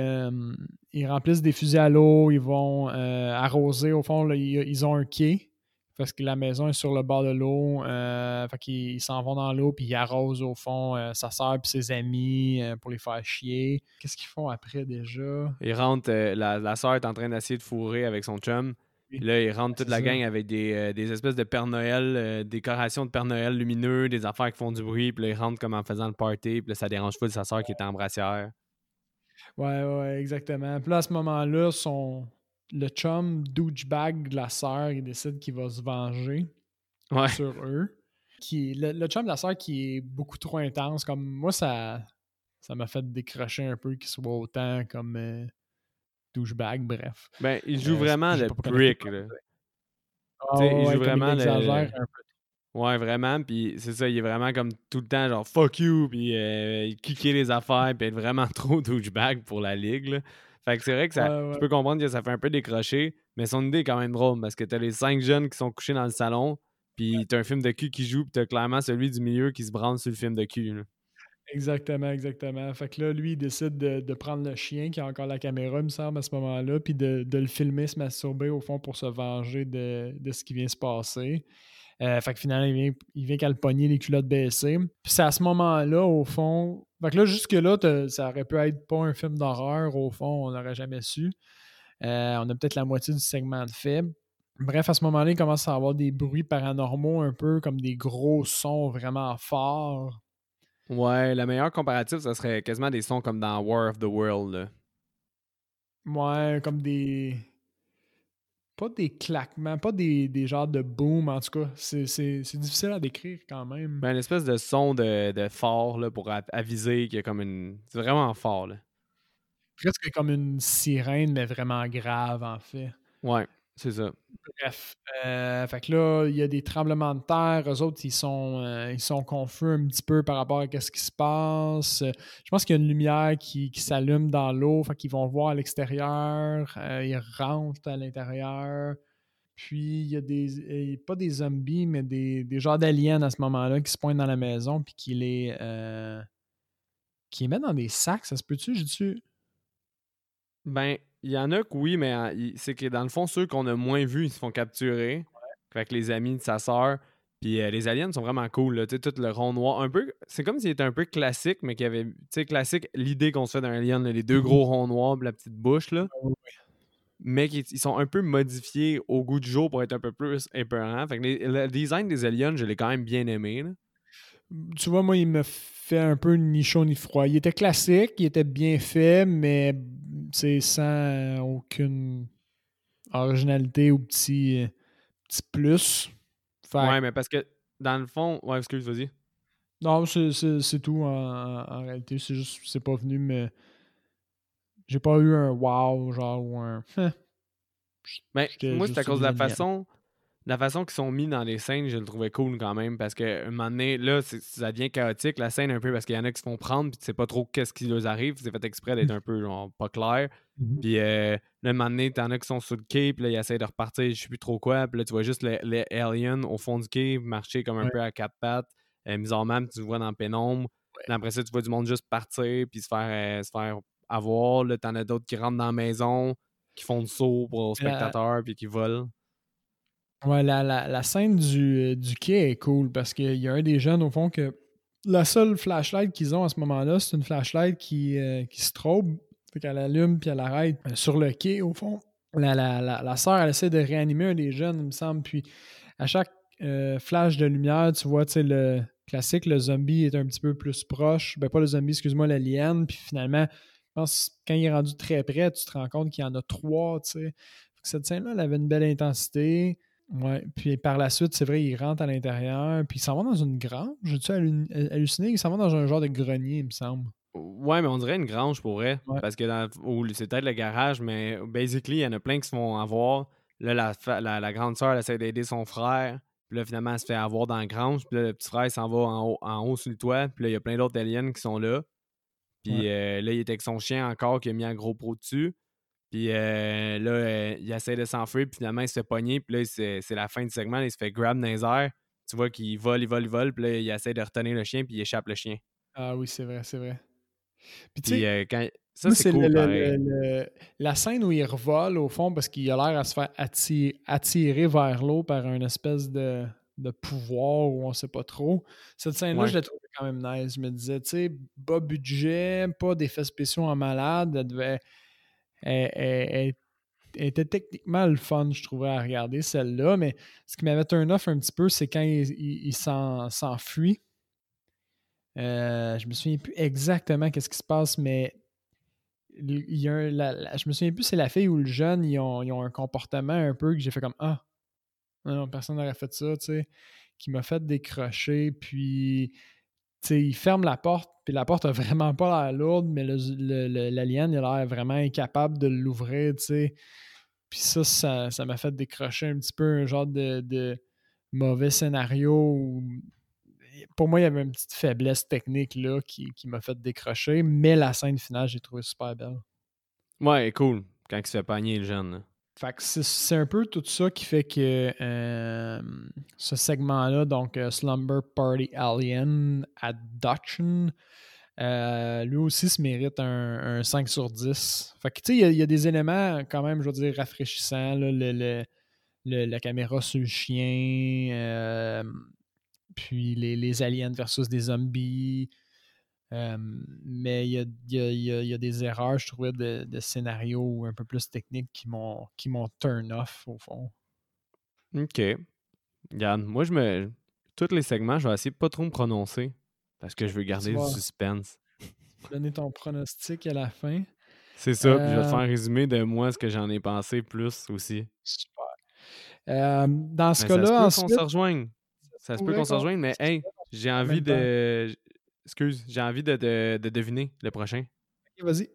ils remplissent des fusils à l'eau. Ils vont arroser. Au fond, là, ils ont un quai. Parce que la maison est sur le bord de l'eau. Fait qu'ils s'en vont dans l'eau. Puis ils arrosent, au fond, sa soeur et ses amis pour les faire chier. Qu'est-ce qu'ils font après déjà? Il rentre, la sœur est en train d'essayer de fourrer avec son chum. Oui, Puis là, il rentre toute c'est la ça. gang avec des espèces de Père Noël, décorations de Père Noël lumineux, des affaires qui font du bruit. Puis là, il rentre comme en faisant le party. Puis là, ça dérange pas de sa sœur qui est en brassière. Ouais, ouais, exactement. Puis là, à ce moment-là, le chum douchebag de la sœur, il décide qu'il va se venger Ouais. sur eux. Le chum de la sœur qui est beaucoup trop intense. Comme moi, ça m'a fait décrocher un peu qu'il soit autant comme douchebag, bref. Ben, il joue vraiment J'ai le pas connecté. prick, là. Ah Tu sais, il ouais, joue comme il vraiment le. exagère un peu. Ouais, vraiment. Puis c'est ça, il est vraiment comme tout le temps, genre fuck you, puis il kicker les affaires, puis être vraiment trop douchebag pour la ligue, là. Fait que c'est vrai que ça. Ouais, Je ouais. peux comprendre que ça fait un peu décrocher, mais son idée est quand même drôle parce que t'as les 5 jeunes qui sont couchés dans le salon, puis t'as un film de cul qui joue, puis t'as clairement celui du milieu qui se branle sur le film de cul, là. Exactement, exactement. Fait que là, lui, il décide de prendre le chien qui a encore la caméra, il me semble, à ce moment-là, puis de le filmer se masturber, au fond, pour se venger de ce qui vient se passer. Fait que finalement, il vient qu'à le pogner les culottes baissées. Puis c'est à ce moment-là, au fond. Fait que là, jusque-là, ça aurait pu être pas un film d'horreur, au fond, on n'aurait jamais su. On a peut-être la moitié du segment de fait. Bref, à ce moment-là, il commence à avoir des bruits paranormaux, un peu comme des gros sons vraiment forts. Ouais, la meilleure comparative, ça serait quasiment des sons comme dans War of the World, là. Ouais, comme des. Pas des claquements, pas des genres de boom, en tout cas. C'est difficile à décrire quand même. Ben, une espèce de son de fort là, pour aviser qu'il y a comme une. C'est vraiment fort, là. Presque comme une sirène, mais vraiment grave, en fait. Ouais, c'est ça. Bref, fait que là, il y a des tremblements de terre. Eux autres, ils sont confus un petit peu par rapport à ce qui se passe. Je pense qu'il y a une lumière qui s'allume dans l'eau. Fait qu'ils vont voir à l'extérieur. Ils rentrent à l'intérieur. Puis, il y a pas des zombies, mais des genres d'aliens à ce moment-là qui se pointent dans la maison puis qui les mettent dans des sacs. Ça se peut-tu? J'ai-tu... Ben, il y en a que oui, mais c'est que dans le fond, ceux qu'on a moins vus, ils se font capturer. Avec les amis de sa sœur. Puis les aliens sont vraiment cool, là. Tu sais, tout le rond noir. Un peu. C'est comme s'il était un peu classique, mais qu'il y avait. Tu sais, classique, l'idée qu'on se fait d'un alien, là, les deux gros ronds noirs, pis la petite bouche, là. Mais ils sont un peu modifiés au goût du jour pour être un peu plus épeurants. Fait que le design des aliens, je l'ai quand même bien aimé, là. Tu vois, moi, il me fait un peu ni chaud ni froid. Il était classique, il était bien fait, mais c'est sans aucune originalité ou petit plus. Fait Ouais, mais parce que dans le fond. Ouais, excuse, vas-y. non, c'est tout en réalité. C'est juste, c'est pas venu, mais j'ai pas eu un wow, genre, ou un. Ben, J'étais moi, c'est à juste cause de la génial. façon. La façon qu'ils sont mis dans les scènes, je le trouvais cool quand même. Parce que un moment donné, là, ça devient chaotique, la scène un peu, parce qu'il y en a qui se font prendre, puis tu sais pas trop qu'est-ce qui leur arrive. C'est fait exprès d'être un peu, genre, pas clair. Mhm. Puis là, un moment donné, t'en as qui sont sur le quai, puis là, ils essayent de repartir, je sais plus trop quoi. Puis là, tu vois juste les aliens au fond du quai marcher comme un Ouais, peu à quatre pattes. Bizarrement, puis tu le vois dans la pénombre. Puis après ça, tu vois du monde juste partir, puis se faire avoir. Là, t'en as d'autres qui rentrent dans la maison, qui font du saut pour aux la, spectateurs, puis qui volent. ouais, la scène du quai est cool parce qu'il y a un des jeunes, au fond, que la seule flashlight qu'ils ont à ce moment-là, c'est une flashlight qui strobe. Fait qu'elle allume puis elle arrête sur le quai, au fond. La sœur, elle essaie de réanimer un des jeunes, il me semble. Puis à chaque flash de lumière, tu vois, tu sais, le classique, le zombie est un petit peu plus proche. Ben, pas le zombie, excuse-moi, l'alien. Puis finalement, je pense quand il est rendu très près, tu te rends compte qu'il y en a trois, tu sais. Fait que cette scène-là, elle avait une belle intensité. Ouais, puis par la suite, c'est vrai, il rentre à l'intérieur, puis il s'en va dans une grange. J'ai-tu halluciné? Il s'en va dans un genre de grenier, il me semble. Ouais, mais on dirait une grange pour vrai. Ouais, Parce que ou c'est peut-être le garage, mais basically, il y en a plein qui se font avoir. Là, la grande sœur, elle essaie d'aider son frère. Puis là, finalement, elle se fait avoir dans la grange. Puis là, le petit frère, il s'en va en haut sur le toit. Puis là, il y a plein d'autres aliens qui sont là. ouais. Puis là, il est avec son chien encore qui a mis un gros pot dessus. Puis là, il essaie de s'enfuir. Puis finalement, il se fait pogner. Puis là, c'est la fin du segment. Il se fait grab dans les airs. Tu vois qu'il vole, il vole, il vole. Puis là, il essaie de retenir le chien. Puis il échappe le chien. Ah oui, c'est vrai, c'est vrai. Puis tu Puis sais, ça, moi, c'est c'est cool pareil. la scène où il revole, au fond, parce qu'il a l'air à se faire attirer vers l'eau par une espèce de pouvoir ou on sait pas trop. Cette scène-là, je Ouais. la trouvais quand même nice. Je me disais, tu sais, bas budget, pas d'effets spéciaux en malade. Elle était techniquement le fun, je trouvais, à regarder celle-là. Mais ce qui m'avait turn off un petit peu, c'est quand il s'enfuit. Je me souviens plus exactement qu'est-ce qui se passe, mais il y a je me souviens plus si c'est la fille ou le jeune, ils ont un comportement un peu que j'ai fait comme Ah, non, personne n'aurait fait ça, tu sais, qui m'a fait décrocher. Puis, tu sais, il ferme la porte, puis la porte a vraiment pas l'air lourde, mais l'alien, il a l'air vraiment incapable de l'ouvrir, tu sais. Puis ça m'a fait décrocher un petit peu un genre de mauvais scénario où pour moi, il y avait une petite faiblesse technique là, qui m'a fait décrocher, mais la scène finale, j'ai trouvé super belle. Ouais, cool. Quand il se fait pogner, le jeune, là. Fait que c'est un peu tout ça qui fait que ce segment-là, donc Slumber Party Alien Abduction, Lui aussi se mérite un 5 sur 10. Fait que, tu sais, il y a des éléments quand même, je veux dire, rafraîchissants. Là, la caméra sur le chien, puis les aliens versus des zombies. Mais il y a des erreurs, je trouvais, de scénario un peu plus techniques qui m'ont turn off, au fond. OK. Regarde, moi, tous les segments, je vais essayer de pas trop me prononcer parce que je veux Tu garder du vas suspense. donner ton pronostic à la fin. C'est ça, puis je vais te Euh, faire un résumé de moi, ce que j'en ai pensé plus aussi. Super. Dans ce Mais ça se cas-là, peut qu'on se ensuite, rejoigne. Ça se peut qu'on se rejoigne, mais hey, j'ai en envie même temps. de. Excuse, j'ai envie de deviner le prochain. Ok, vas-y.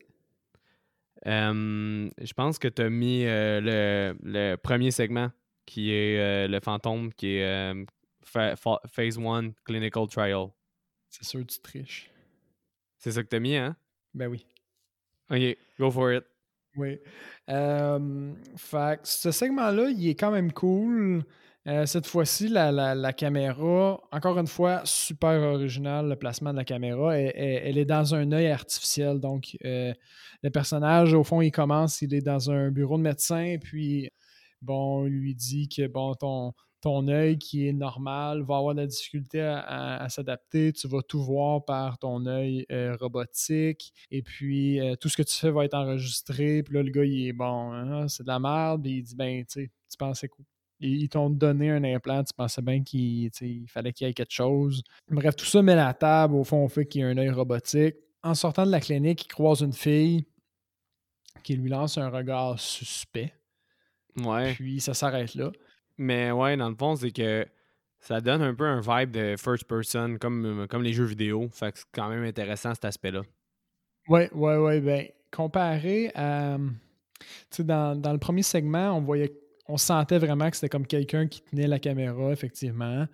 Je pense que tu as mis le premier segment qui est le fantôme, qui est Phase 1 Clinical Trial. C'est sûr, tu triches. C'est ça que tu as mis, hein? Ben oui. Ok, go for it. Oui. Fait que ce segment-là, il est quand même cool. Cette fois-ci, la caméra, encore une fois, super original, le placement de la caméra. Elle est dans un œil artificiel. Donc, le personnage, au fond, il commence, il est dans un bureau de médecin, puis, bon, on lui dit que, bon, ton œil qui est normal va avoir de la difficulté à s'adapter. Tu vas tout voir par ton œil robotique. Et puis, tout ce que tu fais va être enregistré. Puis là, le gars, il est bon, hein, c'est de la merde. Puis il dit, ben, tu sais, tu pensais quoi? Ils t'ont donné un implant, tu pensais bien qu'il fallait qu'il y ait quelque chose. Bref, tout ça met la table au fond au fait qu'il y a un œil robotique. En sortant de la clinique, il croise une fille qui lui lance un regard suspect. Ouais. Puis ça s'arrête là. Mais ouais, dans le fond, c'est que ça donne un peu un vibe de first person, comme les jeux vidéo. Fait que c'est quand même intéressant cet aspect-là. Ouais. Ben, comparé à. Tu sais, dans le premier segment, on sentait vraiment que c'était comme quelqu'un qui tenait la caméra, effectivement.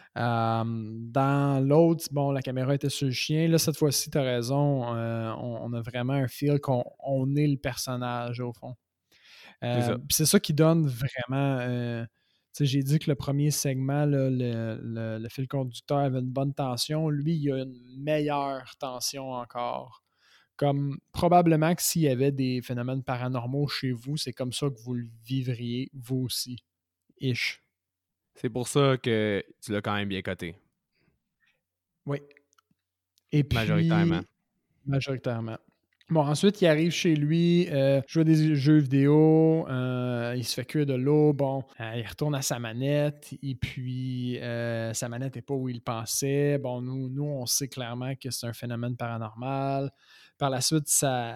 Dans l'autre, bon, la caméra était sur le chien. Là, cette fois-ci, tu as raison. On a vraiment un feel qu'on est le personnage, au fond. C'est ça. Puis c'est ça qui donne vraiment. Tu sais, j'ai dit que le premier segment, là, le fil conducteur avait une bonne tension. Lui, il a une meilleure tension encore. Comme probablement que s'il y avait des phénomènes paranormaux chez vous, c'est comme ça que vous le vivriez, vous aussi. Ish. C'est pour ça que tu l'as quand même bien coté, Oui. Et majoritairement. puis, majoritairement. Bon, ensuite, il arrive chez lui, joue à des jeux vidéo, il se fait cuire de l'eau, bon, il retourne à sa manette, et puis sa manette n'est pas où il pensait. Bon, nous, on sait clairement que c'est un phénomène paranormal. Par la suite,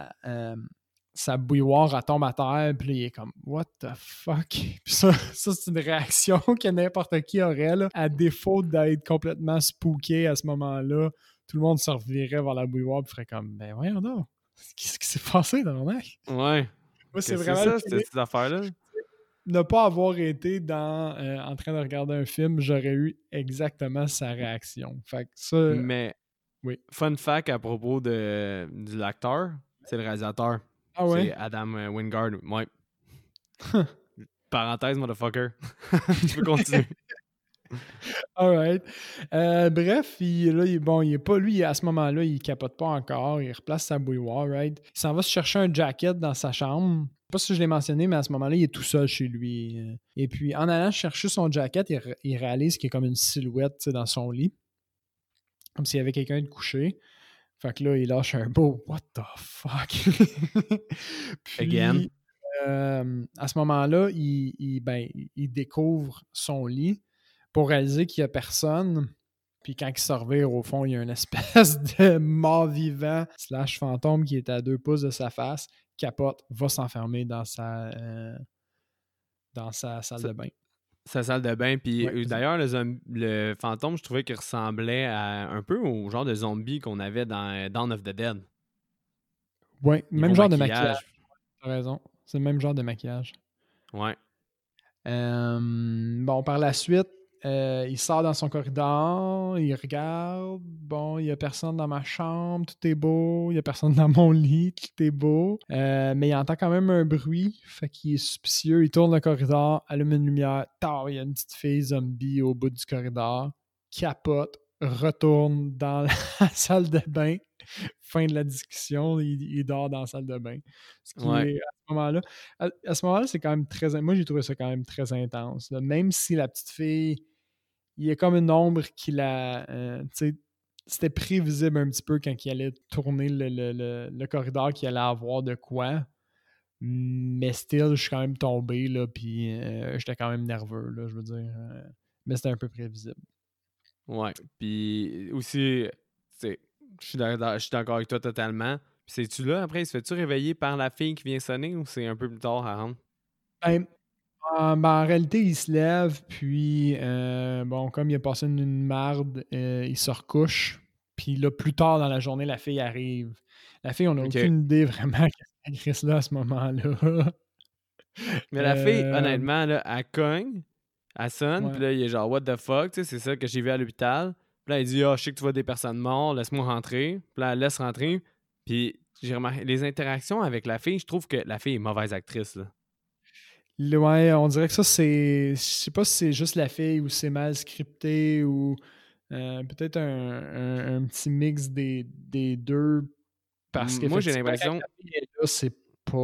sa bouilloire, elle tombe à terre, puis il est comme « What the fuck? » Puis ça c'est une réaction que n'importe qui aurait, là, à défaut d'être complètement spooké à ce moment-là. Tout le monde se revirait vers la bouilloire et ferait comme « Ben voyons donc! » Qu'est-ce qui s'est passé, tabarnak? Ouais. Moi, c'est Qu'est-ce que c'est vraiment le ça, feeling. cette affaire-là? Ne pas avoir été en train de regarder un film, j'aurais eu exactement sa réaction. Fait que ça, Mais, oui. fun fact à propos de l'acteur, c'est le réalisateur. Ah C'est ouais? Adam Wingard. Ouais. Parenthèse, motherfucker. Tu peux continuer. Alright. Bref, bon, il est pas, lui, à ce moment-là, il capote pas encore. Il replace sa bouilloire, right? Il s'en va se chercher un jacket dans sa chambre. Je sais pas si je l'ai mentionné, mais à ce moment-là, il est tout seul chez lui. Et puis, en allant chercher son jacket, il réalise qu'il y a comme une silhouette, tu sais, dans son lit. Comme s'il y avait quelqu'un de couché. Fait que là, il lâche un beau « What the fuck? » Again. Puis, à ce moment-là, il découvre son lit pour réaliser qu'il n'y a personne. Puis quand il se revire, au fond, il y a une espèce de mort-vivant / fantôme qui est à 2 pouces de sa face, capote, va s'enfermer dans sa salle Sa, de bain. sa salle de bain. Puis Ouais, vas-y. d'ailleurs, le fantôme, je trouvais qu'il ressemblait un peu au genre de zombie qu'on avait dans Dawn of the Dead. Ouais, même Niveau genre de maquillage, maquillage. t'as raison. C'est le même genre de maquillage. Ouais. Bon, par la suite, il sort dans son corridor, il regarde. Bon, il n'y a personne dans ma chambre, tout est beau. Il n'y a personne dans mon lit, tout est beau. Mais il entend quand même un bruit, fait qu'il est suspicieux. Il tourne le corridor, allume une lumière. Tard, il y a une petite fille zombie au bout du corridor, capote, retourne dans la salle de bain. fin de la discussion, il dort dans la salle de bain. Ce qui Ouais. est, à ce moment-là, c'est quand même très... Moi, j'ai trouvé ça quand même très intense, là. Même si la petite fille, il y a comme une ombre qui la... tu sais, c'était prévisible un petit peu quand il allait tourner le corridor qu'il allait avoir de quoi. Mais still, je suis quand même tombé, là, puis j'étais quand même nerveux, là, je veux dire. Mais c'était un peu prévisible. Ouais. Puis aussi, je suis d'accord avec toi totalement. Puis c'est-tu là, après, il se fait-tu réveiller par la fille qui vient sonner ou c'est un peu plus tard à rendre? Ben, en réalité, il se lève, puis bon, comme il a passé une marde, il se recouche. Puis là, plus tard dans la journée, la fille arrive. La fille, on n'a OK. aucune idée vraiment qu'est-ce qu'elle crisse là à ce moment-là. Mais la fille, Euh, honnêtement, là, elle cogne, elle sonne, puis ouais. là, il est genre, what the fuck, tu sais, c'est ça que j'ai vu à l'hôpital. Puis là, il dit, ah, je sais que tu vois des personnes mortes, laisse-moi rentrer. Puis là, elle laisse rentrer. Puis j'ai remarqué, les interactions avec la fille, je trouve que la fille est mauvaise actrice, là. Ouais, on dirait que ça, c'est... Je sais pas si c'est juste la fille ou c'est mal scripté ou peut-être un petit mix des deux. Parce Moi, j'ai qu'effectivement, quand l'impression, la fille est là, c'est pas...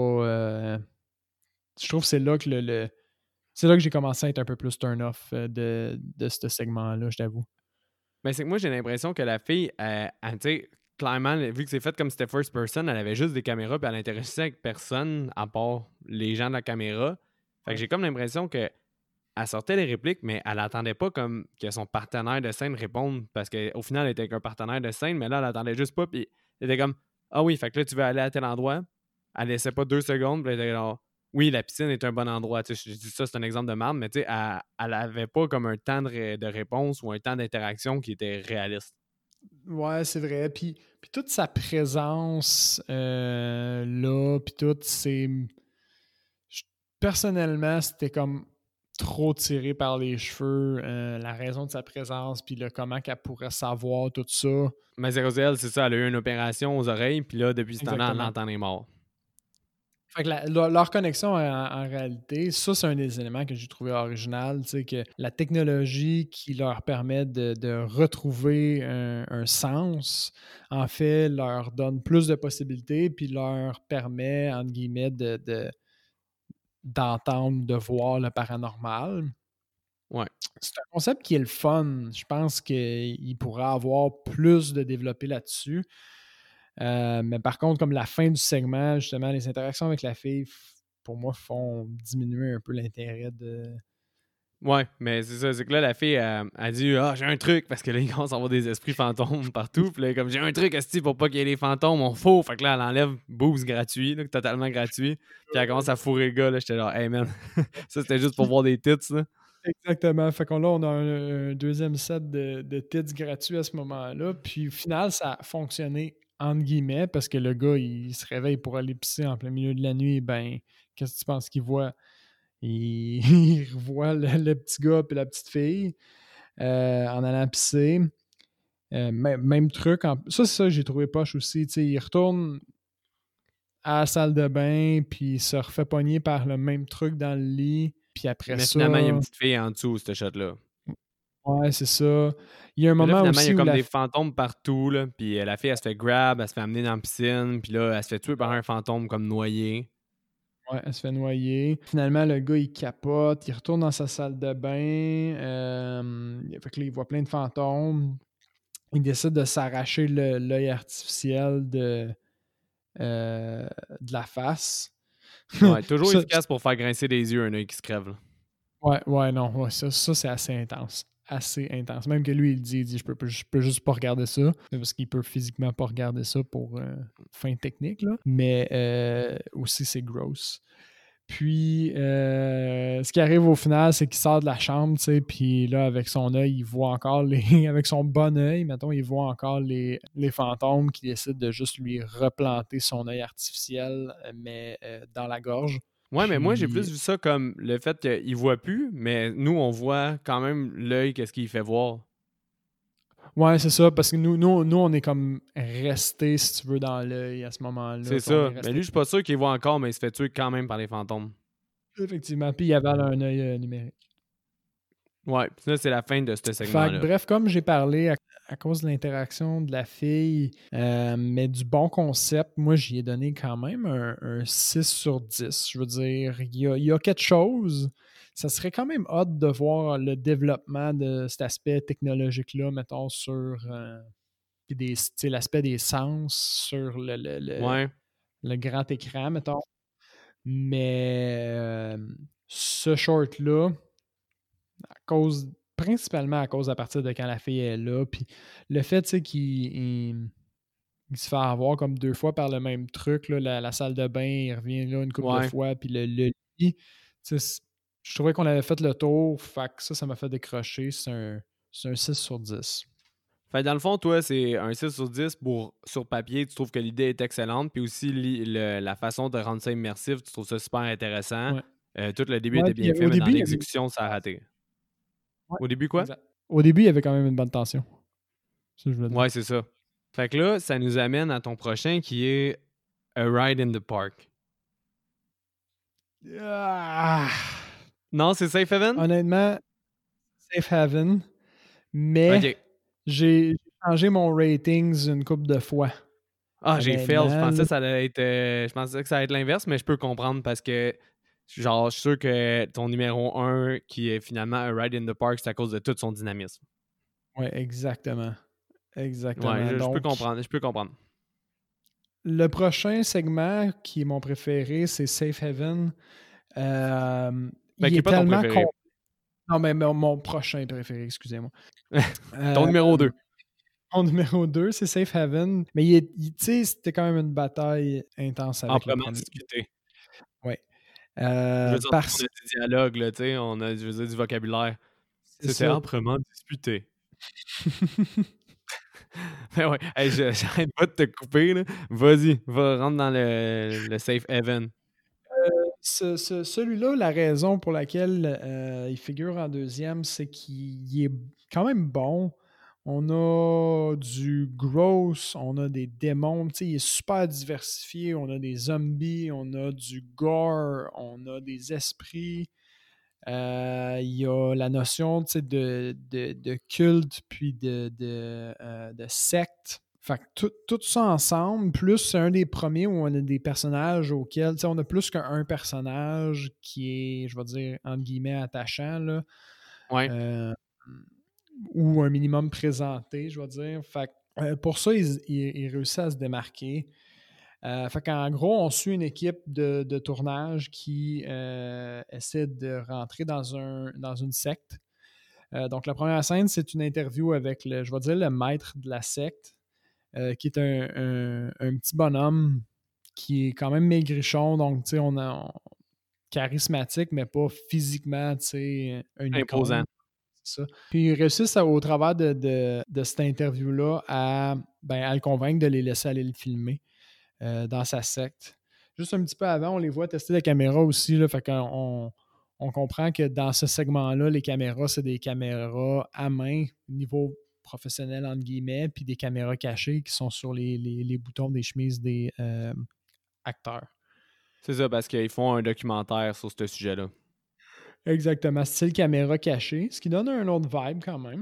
je trouve que c'est là que c'est là que j'ai commencé à être un peu plus turn-off de ce segment-là, je t'avoue. mais c'est que moi, j'ai l'impression que la fille, tu sais, clairement, vu que c'est fait comme c'était first person, elle avait juste des caméras, puis elle interagissait avec personne à part les gens de la caméra. Fait que Ouais. j'ai comme l'impression que elle sortait les répliques, mais elle attendait pas comme que son partenaire de scène réponde parce qu'au final, elle était avec un partenaire de scène, mais là, elle attendait juste pas. Puis elle était comme, ah oui, fait que là, tu veux aller à tel endroit. Elle laissait pas 2 secondes. Puis elle était genre, oui, la piscine est un bon endroit. Tu sais, je dis ça, c'est un exemple de marde, mais tu sais, elle avait pas comme un temps de réponse ou un temps d'interaction qui était réaliste. Ouais, c'est vrai. Puis toute sa présence là, puis tout, c'est... Personnellement, c'était comme trop tiré par les cheveux, la raison de sa présence, puis le comment qu'elle pourrait savoir tout ça. Mais Zéro, c'est ça, elle a eu une opération aux oreilles, puis là, depuis ce temps-là, elle Exactement. l'entend est mort. Fait que leur connexion en réalité, ça, c'est un des éléments que j'ai trouvé original, tu sais, que la technologie qui leur permet de retrouver un sens, en fait, leur donne plus de possibilités, puis leur permet, entre guillemets, d'entendre, de voir le paranormal. Ouais. C'est un concept qui est le fun. Je pense qu'il pourrait avoir plus de développé là-dessus. Mais par contre, comme la fin du segment, justement, les interactions avec la fille, pour moi, font diminuer un peu l'intérêt de. Ouais, mais c'est ça, c'est que là, la fille, elle dit, ah, j'ai un truc, parce que là, il commence à avoir des esprits fantômes partout. Puis là, comme, j'ai un truc, esti, pour pas qu'il y ait les fantômes, on faut. Fait que là, elle enlève boost gratuit, là, totalement gratuit. Puis elle commence à fourrer le gars, là. J'étais genre, hey man, ça c'était juste pour voir des tits, là. Exactement. Fait qu'on là, on a un deuxième set de tits gratuits à ce moment-là. Puis au final, ça a fonctionné entre guillemets parce que le gars, il se réveille pour aller pisser en plein milieu de la nuit. Ben, qu'est-ce que tu penses qu'il voit? Il, il revoit le petit gars et la petite fille en allant pisser. Même truc. Ça, c'est ça que j'ai trouvé poche aussi. T'sais, il retourne à la salle de bain, puis il se refait pogner par le même truc dans le lit. Puis après Mais finalement, il y a une ça, petite fille en dessous, ce shot-là. ouais, c'est ça. Il y a un Mais là, moment finalement, il y a aussi où comme la... des fantômes partout, là. Puis la fille, elle se fait grab, elle se fait amener dans la piscine. Puis là, elle se fait tuer par un fantôme comme noyé. Ouais, elle se fait noyer. Finalement, le gars, il capote, il retourne dans sa salle de bain. Fait que là, il voit plein de fantômes. Il décide de s'arracher l'œil artificiel de la face. Ouais, toujours Ça, efficace pour faire grincer des yeux un œil qui se crève, là. ouais, non, ouais, ça c'est assez intense. Assez intense. Même que lui, il dit je peux juste pas regarder ça. Parce qu'il peut physiquement pas regarder ça pour fin technique, là. Mais aussi, c'est gross. Puis, ce qui arrive au final, c'est qu'il sort de la chambre, tu sais, puis là, avec son œil, il voit encore les... avec son bon œil, mettons, il voit encore les fantômes qui décident de juste lui replanter son œil artificiel, mais dans la gorge. Ouais, mais moi, j'ai plus Puis, vu ça comme le fait qu'il voit plus, mais nous, on voit quand même l'œil, qu'est-ce qu'il fait voir. ouais, c'est ça, parce que nous on est comme resté, si tu veux, dans l'œil à ce moment-là. C'est Puis on est ça. Mais lui, resté... je suis pas sûr qu'il voit encore, mais il se fait tuer quand même par les fantômes. Effectivement, puis il avait un œil numérique. Ouais, puis là, c'est la fin de ce Fait que segment-là. bref, comme j'ai parlé à cause de l'interaction de la fille, mais du bon concept, moi, j'y ai donné quand même un 6 sur 10. Je veux dire, il y a quelque chose. Ça serait quand même hâte de voir le développement de cet aspect technologique-là, mettons, sur puis l'aspect des sens sur Ouais. le grand écran, mettons. Mais ce short-là, principalement à cause à partir de quand la fille est là, puis le fait, tu sais, il se fait avoir comme 2 fois par le même truc, là, la salle de bain, il revient là une couple de Ouais. fois, puis le lit, tu sais, je trouvais qu'on avait fait le tour, fait que ça m'a fait décrocher. C'est un 6 sur 10. Fait que dans le fond, toi, c'est un 6 sur 10 sur papier, tu trouves que l'idée est excellente, puis aussi la façon de rendre ça immersif, tu trouves ça super intéressant. Ouais. Tout le début Ouais, était puis bien fait, au mais dans début, il y avait une l'exécution, ça a raté. ouais, Au début, quoi? exact. Au début, il y avait quand même une bonne tension. Ça, je voulais dire. Ouais, c'est ça. Fait que là, ça nous amène à ton prochain qui est A Ride in the Park. Ah! Non, c'est Safe Haven? Honnêtement, Safe Haven, mais Ok. j'ai changé mon ratings une couple de fois. Ah, j'ai fail. Je Honnêtement, pensais là. que ça allait être, je pensais que ça allait être l'inverse, mais je peux comprendre parce que, genre, je suis sûr que ton numéro 1, qui est finalement A Ride in the Park, c'est à cause de tout son dynamisme. Ouais, exactement. Ouais, Exactement. je peux Donc, comprendre. Je peux comprendre. le prochain segment qui est mon préféré, c'est Safe Haven. Fait Il qu'il est est pas ton tellement préféré. Non, mais mon prochain préféré, excusez-moi. Ton Euh, numéro 2. Mon numéro 2, c'est Safe Haven. Mais tu sais, c'était quand même une bataille intense avec le Amplement premier. discuté. Oui. Je veux dire, on a Parce que du dialogue, là, tu sais, on a, je veux dire, du vocabulaire. c'est C'était ça. amplement disputé. Mais ouais, hey, j'arrête pas de te couper, là. Vas-y, va rentrer dans le Safe Haven. Celui-là, la raison pour laquelle il figure en deuxième, c'est qu'il est quand même bon. On a du gross, on a des démons, tu sais, il est super diversifié. On a des zombies, on a du gore, on a des esprits. Il y a la notion, tu sais, de culte puis de secte. Fait que tout ça ensemble, plus c'est un des premiers où on a des personnages auxquels, tu sais, on a plus qu'un personnage qui est, je vais dire, entre guillemets, attachant, là, Ouais. euh, ou un minimum présenté, je vais dire. Fait que, pour ça, ils réussissent à se démarquer. Fait qu'en gros, on suit une équipe de tournage qui essaie de rentrer dans une secte. Donc, la première scène, c'est une interview avec je vais dire, le maître de la secte, qui est un petit bonhomme qui est quand même maigrichon, donc, tu sais, charismatique, mais pas physiquement, tu sais, une icône. Imposant. C'est ça. Puis ils réussissent au travers de cette interview-là à le convaincre de les laisser aller le filmer dans sa secte. Juste un petit peu avant, on les voit tester la caméra aussi. Là, fait qu'on on comprend que dans ce segment-là, les caméras, c'est des caméras à main, niveau professionnel, entre guillemets, puis des caméras cachées qui sont sur les boutons des chemises des acteurs. C'est ça, parce qu'ils font un documentaire sur ce sujet-là. Exactement, style caméra cachée, ce qui donne un autre vibe quand même.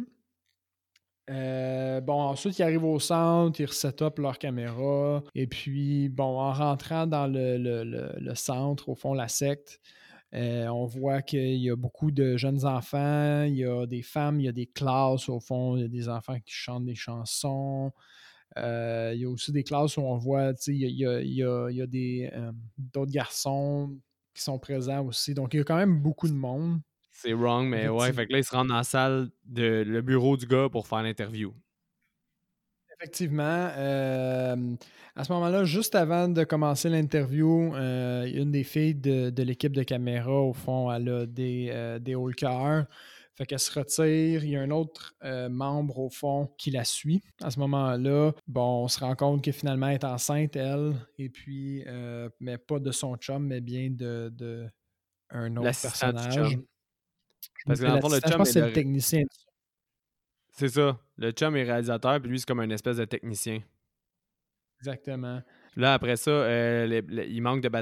Bon, ensuite, ils arrivent au centre, ils reset-up leur caméra. Et puis, bon, en rentrant dans le centre, au fond, la secte, on voit qu'il y a beaucoup de jeunes enfants, il y a des femmes, il y a des classes, au fond, il y a des enfants qui chantent des chansons. Il y a aussi des classes où on voit, tu sais, il y a d'autres garçons qui sont présents aussi. Donc, il y a quand même beaucoup de monde, C'est wrong, mais ouais. effectivement. Fait que là, ils se rendent dans la salle le bureau du gars pour faire l'interview. Effectivement. À ce moment-là, juste avant de commencer l'interview, une des filles de l'équipe de caméra, au fond, elle a des hauts le cœur. Fait qu'elle se retire. Il y a un autre membre, au fond, qui la suit. À ce moment-là, bon, on se rend compte que finalement, elle est enceinte, elle. Et puis, mais pas de son chum, mais bien de un autre L'assistant du personnage. chum. Parce que C'est dans le fond, le l'assistant, je chum pense est que c'est le technicien. C'est ça. Le chum est réalisateur, puis lui, c'est comme un espèce de technicien. Exactement. Puis là, après ça, il manque de batterie.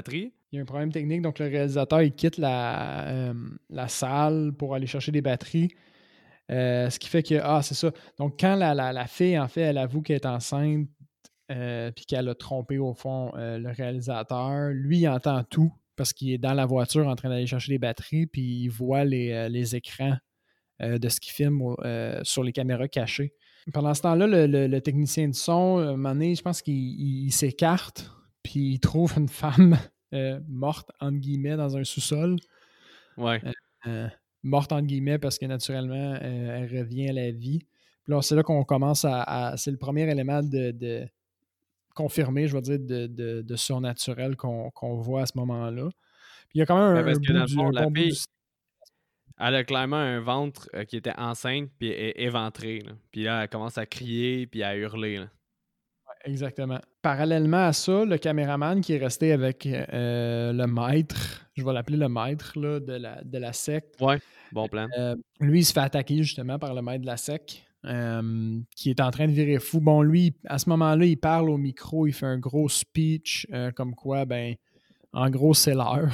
il y a un problème technique, donc le réalisateur, il quitte la salle pour aller chercher des batteries. Ce qui fait que, c'est ça. Donc, quand la fille, en fait, elle avoue qu'elle est enceinte, puis qu'elle a trompé, au fond, le réalisateur, lui, il entend tout parce qu'il est dans la voiture en train d'aller chercher des batteries, puis il voit les écrans de ce qu'il filme sur les caméras cachées. Pendant ce temps-là, le technicien de son, un moment donné, je pense qu'il s'écarte, puis il trouve une femme morte, entre guillemets, dans un sous-sol. Ouais. Euh, morte, entre guillemets, parce que naturellement, elle revient à la vie. Puis là, c'est là qu'on commence c'est le premier élément de confirmé, je vais dire, de surnaturel qu'on voit à ce moment-là. Puis il y a quand même Ben, parce que dans le fond, un la bon bout du. fille, elle a clairement un ventre qui était enceinte, puis elle est éventrée, là. Puis là, elle commence à crier, puis à hurler, là. Exactement. Parallèlement à ça, le caméraman qui est resté avec le maître, je vais l'appeler le maître là, de la secte, Ouais, bon plan. lui, il se fait attaquer justement par le maître de la secte, qui est en train de virer fou. Bon, lui, à ce moment-là, il parle au micro, il fait un gros speech, comme quoi, ben, en gros, c'est l'heure.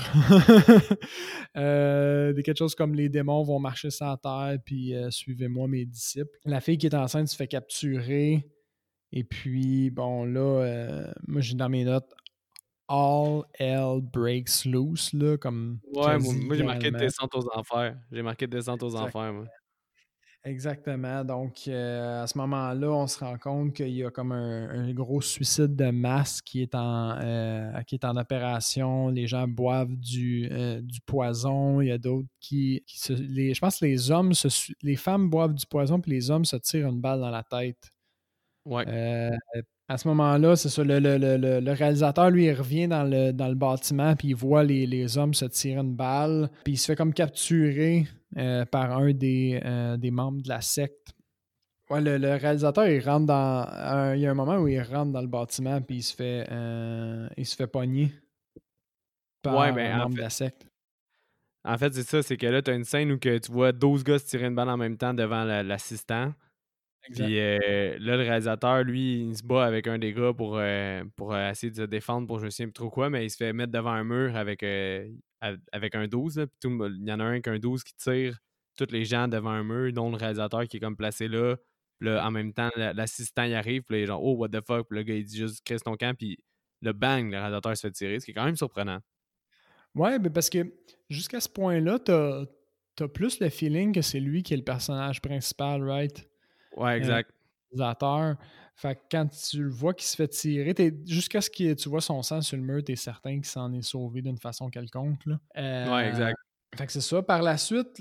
Quelque chose comme les démons vont marcher sans terre, puis suivez-moi, mes disciples. La fille qui est enceinte se fait capturer. Et puis, bon, là, moi, j'ai dans mes notes All hell breaks loose, là, comme Ouais, quasi moi j'ai marqué littéralement. descente aux enfers. J'ai marqué descente aux Exact- enfers, moi. Exactement. Donc, à ce moment-là, on se rend compte qu'il y a comme un gros suicide de masse qui est en opération. Les gens boivent du poison. Il y a d'autres je pense que les femmes boivent du poison, puis les hommes se tirent une balle dans la tête. Ouais. Euh, à ce moment-là, c'est ça, le réalisateur, lui, il revient dans le bâtiment, puis il voit les hommes se tirer une balle, puis il se fait comme capturer par un des membres de la secte. Ouais, le réalisateur, il rentre il y a un moment où il rentre dans le bâtiment, puis il se fait pogner Ouais, par un ben membre de la secte. en fait, c'est ça, c'est que là, t'as une scène où que tu vois 12 gars se tirer une balle en même temps devant l'assistant. Exact. Puis là, le réalisateur, lui, il se bat avec un des gars pour essayer de se défendre pour je sais plus trop quoi, mais il se fait mettre devant un mur avec un 12. Là, puis il y en a un avec un 12 qui tire tous les gens devant un mur, dont le réalisateur qui est comme placé là. Puis là, en même temps, l'assistant y arrive, puis là, il est genre, oh, what the fuck. Puis le gars, il dit juste, crisse ton camp, puis le bang, le réalisateur se fait tirer, ce qui est quand même surprenant. Ouais, mais parce que jusqu'à ce point-là, t'as plus le feeling que c'est lui qui est le personnage principal, right? Ouais, Euh, exact. Réalisateur. Fait que quand tu le vois qu'il se fait tirer, jusqu'à ce que tu vois son sang sur le mur, t'es certain qu'il s'en est sauvé d'une façon quelconque, là. Ouais, exact. Fait que c'est ça. Par la suite,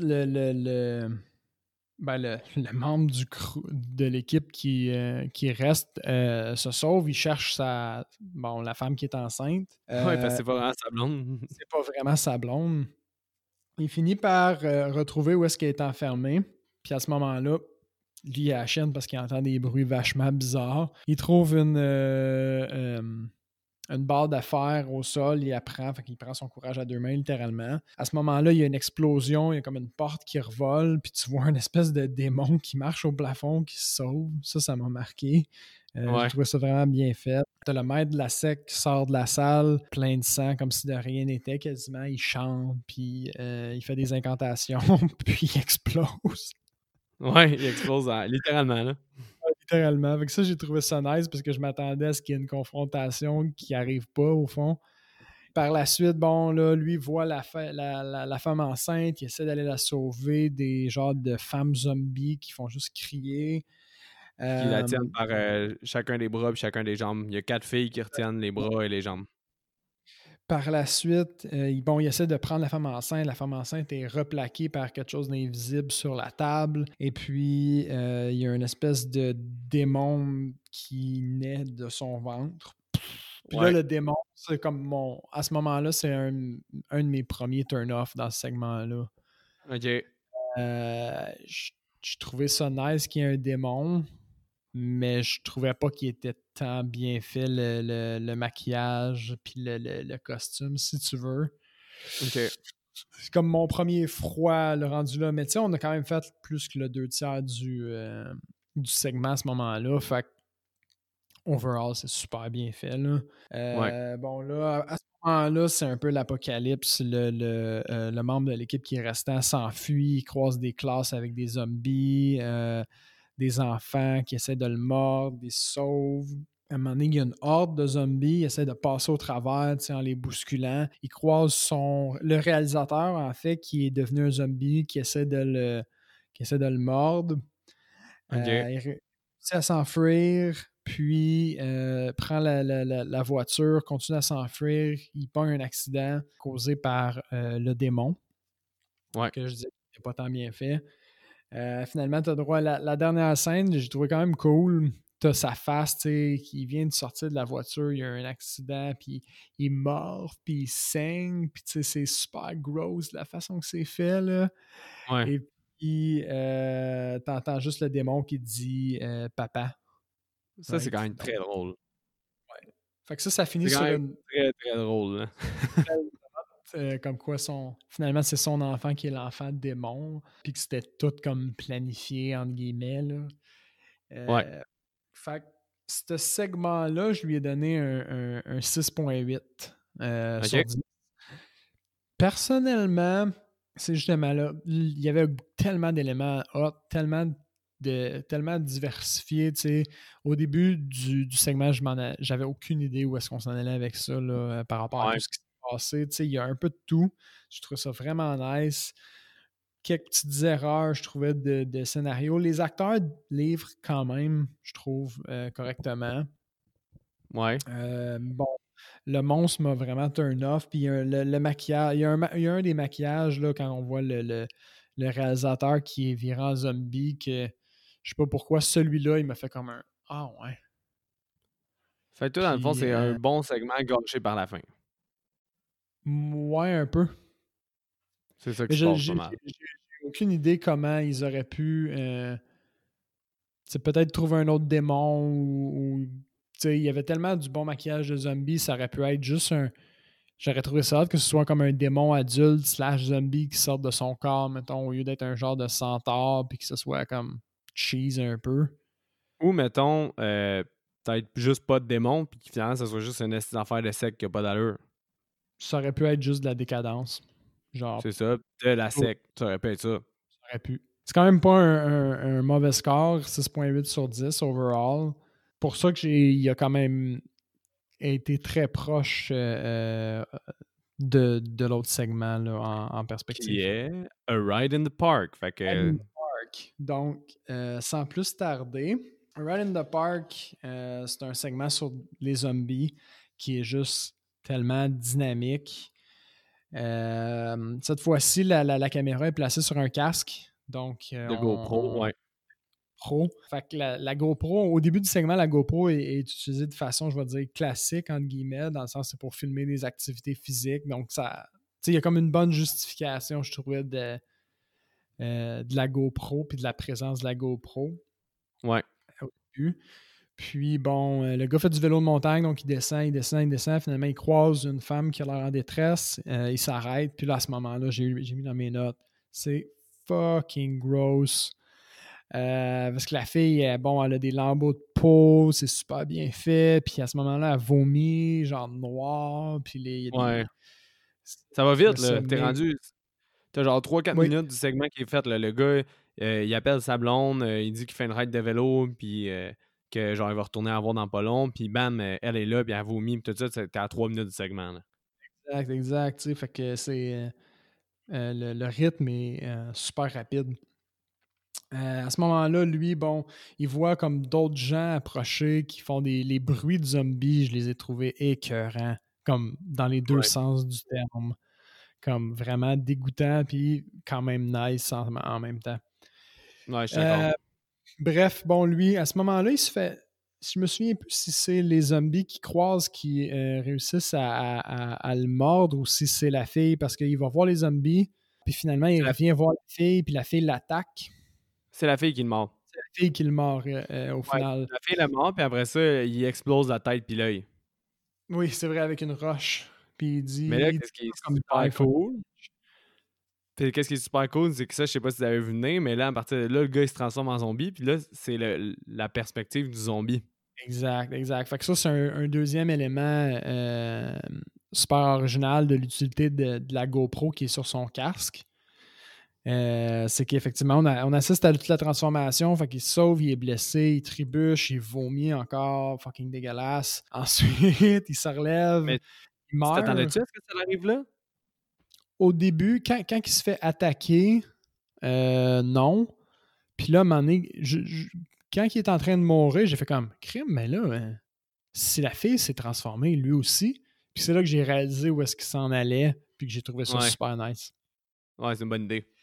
le membre de l'équipe qui reste se sauve. Il cherche la femme qui est enceinte. Ouais, parce que c'est pas vraiment sa blonde. C'est pas vraiment sa blonde. Il finit par retrouver où est-ce qu'elle est enfermée. Puis à ce moment-là, lié à la chaîne parce qu'il entend des bruits vachement bizarres. Il trouve une barre de fer au sol, il apprend, fait qu'il prend son courage à deux mains, littéralement. À ce moment-là, il y a une explosion, il y a comme une porte qui revole, puis tu vois une espèce de démon qui marche au plafond, qui se sauve. Ça m'a marqué. J'ai Ouais. trouvé ça vraiment bien fait. T'as le maître de la secte qui sort de la salle, plein de sang, comme si de rien n'était quasiment. Il chante, puis il fait des incantations, puis il explose. Ouais, il explose littéralement, là. Littéralement. Avec ça, j'ai trouvé ça nice parce que je m'attendais à ce qu'il y ait une confrontation qui n'arrive pas, au fond. Par la suite, bon, là, lui voit la femme enceinte, il essaie d'aller la sauver, des genres de femmes zombies qui font juste crier. Qui la Euh, tiennent par chacun des bras et chacun des jambes. Il y a 4 filles qui retiennent les bras et les jambes. Par la suite, il essaie de prendre la femme enceinte. La femme enceinte est replaquée par quelque chose d'invisible sur la table. Et puis, il y a une espèce de démon qui naît de son ventre. Puis là, Ouais. le démon, c'est comme à ce moment-là, c'est un de mes premiers turn-off dans ce segment-là. OK. Je trouvais ça nice qu'il y ait un démon, mais je trouvais pas qu'il était tant bien fait le maquillage puis le costume, si tu veux. OK. C'est comme mon premier froid, le rendu là. Mais tu sais, on a quand même fait plus que le 2 tiers du segment à ce moment-là. Fait que overall, c'est super bien fait. Là. Ouais. Bon, là, moment-là, c'est un peu l'apocalypse. Le membre de l'équipe qui est restant s'enfuit, il croise des classes avec des zombies, des enfants qui essaient de le mordre, ils se sauvent. À un moment donné, il y a une horde de zombies, il essaie de passer au travers en les bousculant. Il croise le réalisateur, en fait, qui est devenu un zombie, qui essaie de le mordre. OK. Il réussit à s'enfuir, puis prend la voiture, continue à s'enfuir. Il pogne un accident causé par le démon, Ouais. que je disais qui n'est pas tant bien fait. Finalement, tu as droit à la dernière scène, j'ai trouvé quand même cool. Tu as sa face, tu sais, qui vient de sortir de la voiture, il y a un accident, puis il mord, puis il saigne, puis tu sais, c'est super gross la façon que c'est fait, là. Ouais. Et puis, t'entends juste le démon qui dit papa. Ça, c'est Right? quand même Donc, très drôle. fait que ça finit C'est quand sur même une très, très drôle, là. belle note, comme quoi finalement, c'est son enfant qui est l'enfant démon, puis que c'était tout comme planifié, entre guillemets, là. Ouais. Fait que ce segment-là, je lui ai donné un 6,8 sur OK. 10. Personnellement, c'est justement là, il y avait tellement d'éléments hot, tellement diversifiés, tu sais. Au début du segment, j'avais aucune idée où est-ce qu'on s'en allait avec ça, là, par rapport à Ouais. tout ce qui s'est passé. Tu sais, il y a un peu de tout. Je trouve ça vraiment nice. Quelques petites erreurs, je trouvais, de scénario. Les acteurs livrent quand même, je trouve, correctement. Ouais. Bon, le monstre m'a vraiment turn off. Puis le maquillage, il y a un des maquillages là, quand on voit le réalisateur qui est viré en zombie, que je sais pas pourquoi, celui-là, il m'a fait comme un ah ouais. Fait que toi, dans le fond, Puis c'est un bon segment gâché par la fin. ouais, un peu. C'est ça qui Mais se passe pas mal. j'ai aucune idée comment ils auraient pu peut-être trouver un autre démon ou il y avait tellement du bon maquillage de zombie, ça aurait pu être juste un. J'aurais trouvé ça hâte que ce soit comme un démon adulte slash zombie qui sorte de son corps, mettons, au lieu d'être un genre de centaure, puis que ce soit comme cheese un peu. Ou, mettons, peut-être juste pas de démon, puis que finalement, ça soit juste une esti d'affaire de sec qui a pas d'allure. Ça aurait pu être juste de la décadence. Genre, C'est ça. De la oh, sec. Ça aurait pu être ça. ça aurait pu. C'est quand même pas un mauvais score, 6,8 sur 10 overall. Pour ça que il a quand même été très proche de l'autre segment là, en Qui perspective. est A Ride in the Park. Fait que. Ride in the Park. Donc, sans plus tarder, Ride in the Park, c'est un segment sur les zombies qui est juste tellement dynamique. Cette fois-ci, la caméra est placée sur un casque. Donc, De GoPro, ouais. Pro. Fait que la GoPro, au début du segment, la GoPro est utilisée de façon, je vais dire, classique, entre guillemets, dans le sens c'est pour filmer des activités physiques. Donc, ça, il y a comme une bonne justification, je trouvais, de la GoPro puis de la présence de la GoPro Ouais. au début. Puis bon, le gars fait du vélo de montagne, donc il descend, il descend, il descend. Finalement, il croise une femme qui a l'air en détresse. Il s'arrête. Puis là, à ce moment-là, j'ai mis dans mes notes, c'est fucking gross. Parce que la fille, bon, elle a des lambeaux de peau, c'est super bien fait. Puis à ce moment-là, elle vomit, genre noir. Puis il y a Ouais. des. Ça va Je trouvais vite, ça là. T'es méga. rendu. T'as genre 3-4 Oui, minutes du segment qui est fait, là. Le gars, il appelle sa blonde, il dit qu'il fait une ride de vélo, puis que genre il va retourner à voir dans pas long, puis bam, elle est là, puis elle vomit, puis tout ça, t'es à 3 minutes du segment, là. exact, exact. Tu sais, fait que c'est. Le rythme est super rapide. À ce moment-là, lui, bon, il voit comme d'autres gens approcher qui font les bruits de zombies. Je les ai trouvés écœurants, comme dans les deux Ouais. sens du terme. Comme vraiment dégoûtant, puis quand même nice en même temps. Ouais, je suis d'accord. Euh, Bref, bon, lui, à ce moment-là, il se fait. Je me souviens plus si c'est les zombies qui croisent qui réussissent à le mordre ou si c'est la fille parce qu'il va voir les zombies, puis finalement, C'est il la, revient voir la fille, puis la fille l'attaque. c'est la fille qui le mord. C'est la fille qui le mord au Ouais. final. La fille le mord, puis après ça, il explose la tête puis l'œil. Oui, c'est vrai, avec une roche. Puis Mais là, il dit qu'est-ce qui est comme super die for cool? Puis qu'est-ce qui est super cool, c'est que ça, je sais pas si vous avez vu venir, mais là, à partir de là, le gars, il se transforme en zombie, puis là, c'est la perspective du zombie. Exact, exact. Fait que ça, c'est un deuxième élément super original de l'utilité de la GoPro qui est sur son casque. C'est qu'effectivement, on assiste à toute la transformation. Fait qu'il se sauve, il est blessé, il trébuche, il vomit encore, fucking dégueulasse. Ensuite, il se relève, Mais il tu meurt. t'attendais-tu à ce que ça arrive là? Au début, quand il se fait attaquer, non. Puis là, à un moment donné, quand il est en train de mourir, j'ai fait comme crime, mais là, si la fille s'est transformée, lui aussi. Puis c'est là que j'ai réalisé où est-ce qu'il s'en allait, puis que j'ai trouvé ça Ouais. super nice. Ouais, c'est une bonne idée.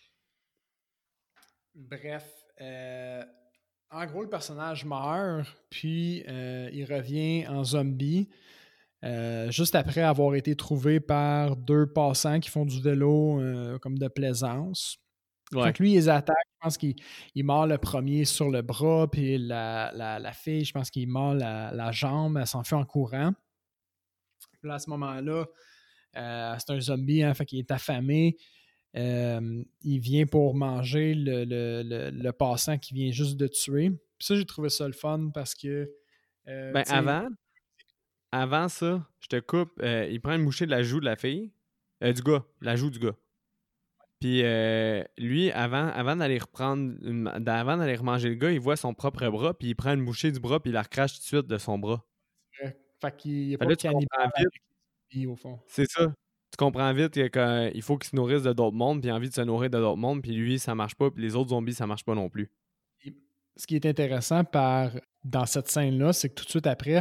Bref, en gros, le personnage meurt, puis il revient en zombie juste après avoir été trouvé par deux passants qui font du vélo comme de plaisance. Fait Ouais. que lui, il les attaque. Je pense qu'il mord le premier sur le bras, puis la fille, je pense qu'il mord la jambe, elle s'enfuit en courant. Puis là, à ce moment-là, c'est un zombie, hein, fait qu'il est affamé. Il vient pour manger le passant qui vient juste de tuer. Puis ça, j'ai trouvé ça le fun parce que, Ben, tu sais, avant ça, je te coupe, il prend une bouchée de la joue de la fille, du gars, la joue du gars. Puis lui, avant d'aller avant d'aller remanger le gars, il voit son propre bras, puis il prend une bouchée du bras, puis il la recrache tout de suite de son bras. fait qu'il n'est Fait pas là, tu cannibale comprends avec vite, lui, au fond. c'est ça. Tu comprends vite qu'il faut qu'il se nourrisse de d'autres mondes, puis il a envie de se nourrir de d'autres mondes, puis lui, ça marche pas, puis les autres zombies, ça marche pas non plus. Et ce qui est intéressant dans cette scène-là, c'est que tout de suite après,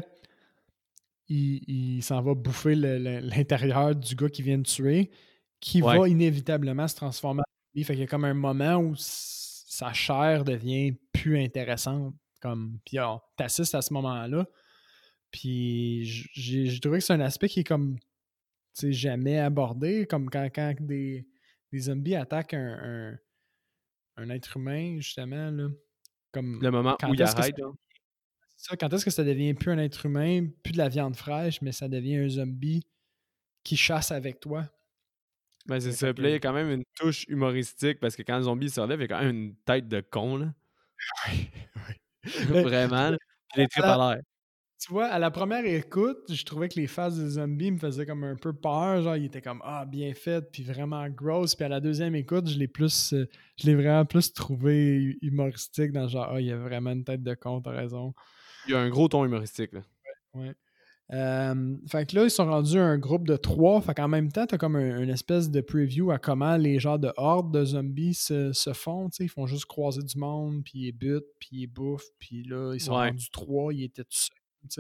il s'en va bouffer l'intérieur du gars qui vient de tuer, qui Ouais, va inévitablement se transformer en zombie. Fait qu'il y a comme un moment où sa chair devient plus intéressante. Puis t'assistes à ce moment-là. Puis j'ai trouvé que c'est un aspect qui est comme jamais abordé, comme quand des zombies attaquent un être humain, justement. Là. Comme le moment où quand il est-ce que arrête, là. quand est-ce que ça devient plus un être humain, plus de la viande fraîche, mais ça devient un zombie qui chasse avec toi. Ben, c'est Fait ça. Puis là, il y que, a quand même une touche humoristique, parce que quand le zombie se relève, il y a quand même une tête de con, là. ouais, ouais. Mais, Vraiment, là. Puis les tripes à à la- l'air. tu vois, à la première écoute, je trouvais que les faces des zombies me faisaient comme un peu peur. Genre, ils étaient comme bien fait, puis vraiment gross. Puis à la deuxième écoute, je l'ai vraiment plus trouvé humoristique dans genre, il y a vraiment une tête de con, t'as raison. Il y a un gros ton humoristique, là. Ouais. Fait que là, ils sont rendus un groupe de 3. Fait qu'en même temps, t'as comme une espèce de preview à comment les genres de hordes de zombies se font. Ils font juste croiser du monde, puis ils butent, puis ils bouffent. Puis là, ils sont Ouais. rendus 3. Ils étaient tout seuls. T'sais.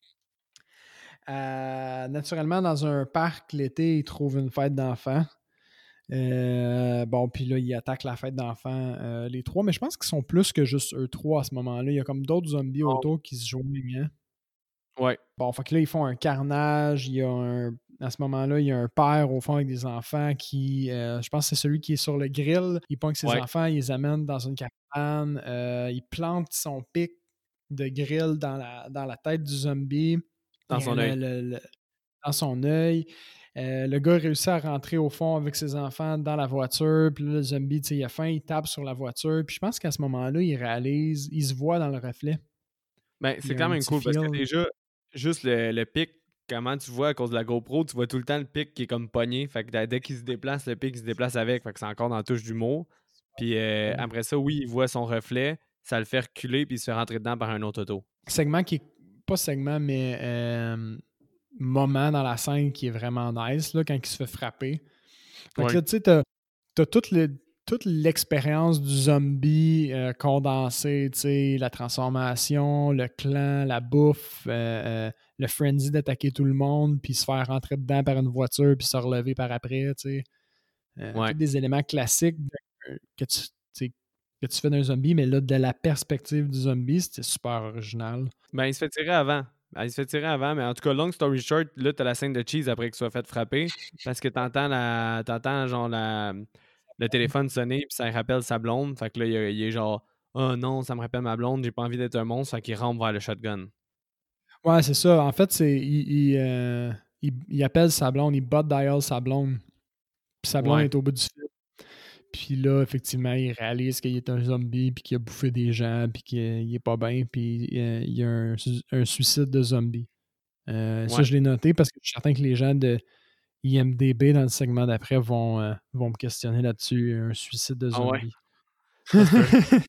Naturellement, dans un parc, l'été, ils trouvent une fête d'enfants. Bon, puis là, ils attaquent la fête d'enfants, les 3. Mais je pense qu'ils sont plus que juste eux 3 à ce moment-là. Il y a comme d'autres zombies Bon, autour qui se joignent. Hein. ouais. Bon, fait que là, ils font un carnage. À ce moment-là, il y a un père au fond avec des enfants qui, je pense que c'est celui qui est sur le grill. Il pointe ses Ouais. enfants, il les amène dans une cabane. Il plante son pic de grill dans la tête du zombie, Dans son œil. dans son œil. Le gars réussit à rentrer au fond avec ses enfants dans la voiture. Puis là, le zombie, il a faim, il tape sur la voiture. Puis je pense qu'à ce moment-là, il réalise, il se voit dans le reflet. Ben, Il y c'est a quand un même petit cool, parce que feel. déjà, juste le pic, comment tu vois à cause de la GoPro, tu vois tout le temps le pic qui est comme pogné. Fait que dès qu'il se déplace, le pic il se déplace avec. Fait que c'est encore dans la touche d'humour. Puis après ça, oui, il voit son reflet, ça le fait reculer, puis il se fait rentrer dedans par un autre auto. Segment qui est pas segment, mais moment dans la scène qui est vraiment nice là, quand il se fait frapper. Fait que Ouais. là, tu sais, t'as toute l'expérience du zombie condensé, tu sais, la transformation, le clan, la bouffe, le frenzy d'attaquer tout le monde, puis se faire rentrer dedans par une voiture, puis se relever par après, tu sais. Tous Ouais. des éléments classiques que tu sais, que tu fais d'un zombie, mais là, de la perspective du zombie, c'était super original. Ben, il se fait tirer avant. Ben, il se fait tirer avant, mais en tout cas, long story short, là, t'as la scène de Cheese après qu'il soit fait frapper, parce que t'entends genre le téléphone sonner, puis ça rappelle sa blonde. Fait que là, il est genre, oh non, ça me rappelle ma blonde, j'ai pas envie d'être un monstre, fait qu'il rampe vers le shotgun. Ouais, c'est ça. En fait, il appelle sa blonde, il bot dial sa blonde. Puis sa blonde Ouais. est au bout du fil. Puis là, effectivement, il réalise qu'il est un zombie, puis qu'il a bouffé des gens, puis qu'il est pas bien, puis il y a un suicide de zombie. Ça, je l'ai noté parce que je suis certain que les gens de IMDB dans le segment d'après vont me questionner là-dessus. Un suicide de Ah ouais, zombie. ça se peut.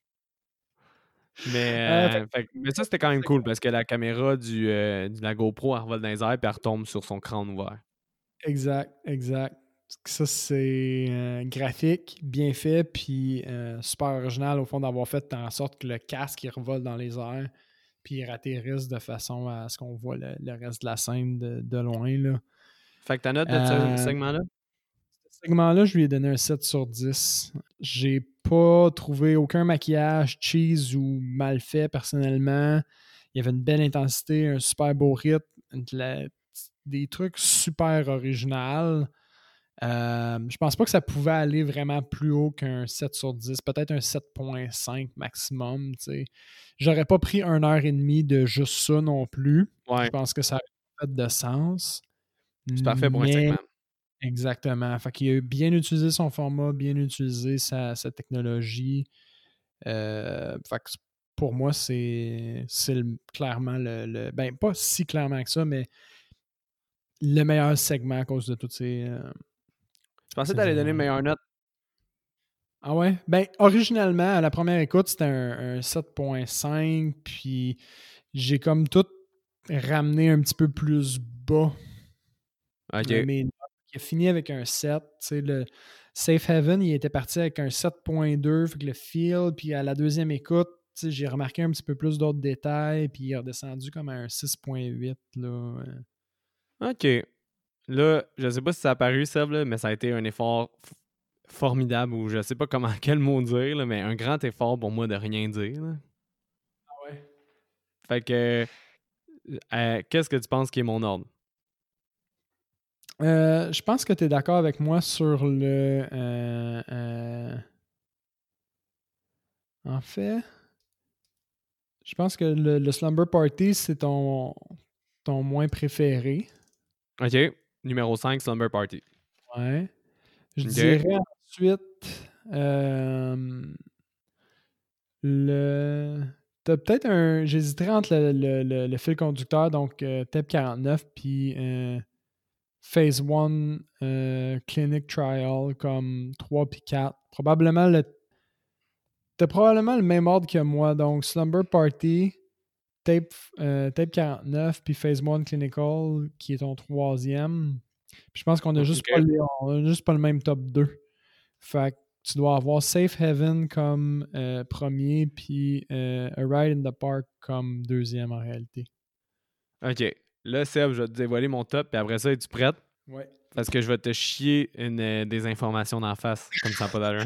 Fait Mais ça, c'était que quand même c'est cool parce que la caméra de la GoPro, elle revole dans les airs puis elle retombe sur son crâne ouvert. exact, exact. Ça, c'est graphique, bien fait, puis super original au fond d'avoir fait en sorte que le casque il revole dans les airs, puis il atterrisse de façon à ce qu'on voit le reste de la scène de loin. Là. Fait que ta note de ce Euh, segment-là? Ce segment-là, je lui ai donné un 7 sur 10. J'ai pas trouvé aucun maquillage cheese ou mal fait personnellement. Il y avait une belle intensité, un super beau rythme, des trucs super originaux. Je pense pas que ça pouvait aller vraiment plus haut qu'un 7 sur 10, peut-être un 7,5 maximum. T'sais. J'aurais pas pris 1 heure et demie de juste ça non plus. Je Ouais, pense que ça aurait fait de sens. c'est parfait pour un Mais segment. exactement. Fait qu'il a bien utilisé son format, bien utilisé sa technologie. Fait que pour moi, c'est clairement ben, pas si clairement que ça, mais le meilleur segment à cause de toutes Je pensais que ces t'allais donner une éléments-là. meilleure note. Ah ouais? Ben, originalement, à la première écoute, c'était un 7,5, puis j'ai comme tout ramené un petit peu plus bas. OK. Mais il a fini avec un 7. Le Safe Haven, il était parti avec un 7,2. Fait que le feel, puis à la deuxième écoute, j'ai remarqué un petit peu plus d'autres détails, puis il est redescendu comme à un 6,8. Là. OK. Là, je sais pas si ça a paru, Seb, là, mais ça a été un effort formidable, ou je sais pas comment, quel mot dire, là, mais un grand effort pour moi de rien dire. Là. Ah ouais. Fait que, qu'est-ce que tu penses qui est mon ordre? Je pense que tu es d'accord avec moi sur en fait, je pense que le Slumber Party, c'est ton moins préféré. OK. Numéro 5, Slumber Party. Ouais. Je OK. dirais ensuite le. T'as peut-être un. J'hésiterais entre le fil conducteur, donc TEP 49, puis Phase 1 Clinic Trial comme 3 puis 4. T'as probablement le même ordre que moi, donc Slumber Party, Tape 49, puis Phase 1 Clinical, qui est ton troisième. Puis je pense qu'on a juste pas OK. on a juste pas le même top 2. Fait que tu dois avoir Safe Haven comme premier, puis A Ride in the Park comme deuxième en réalité. OK. Là, Seb, je vais te dévoiler mon top, puis après ça, es-tu prête? Ouais. Parce que je vais te chier des informations d'en face, comme ça n'a pas d'allure.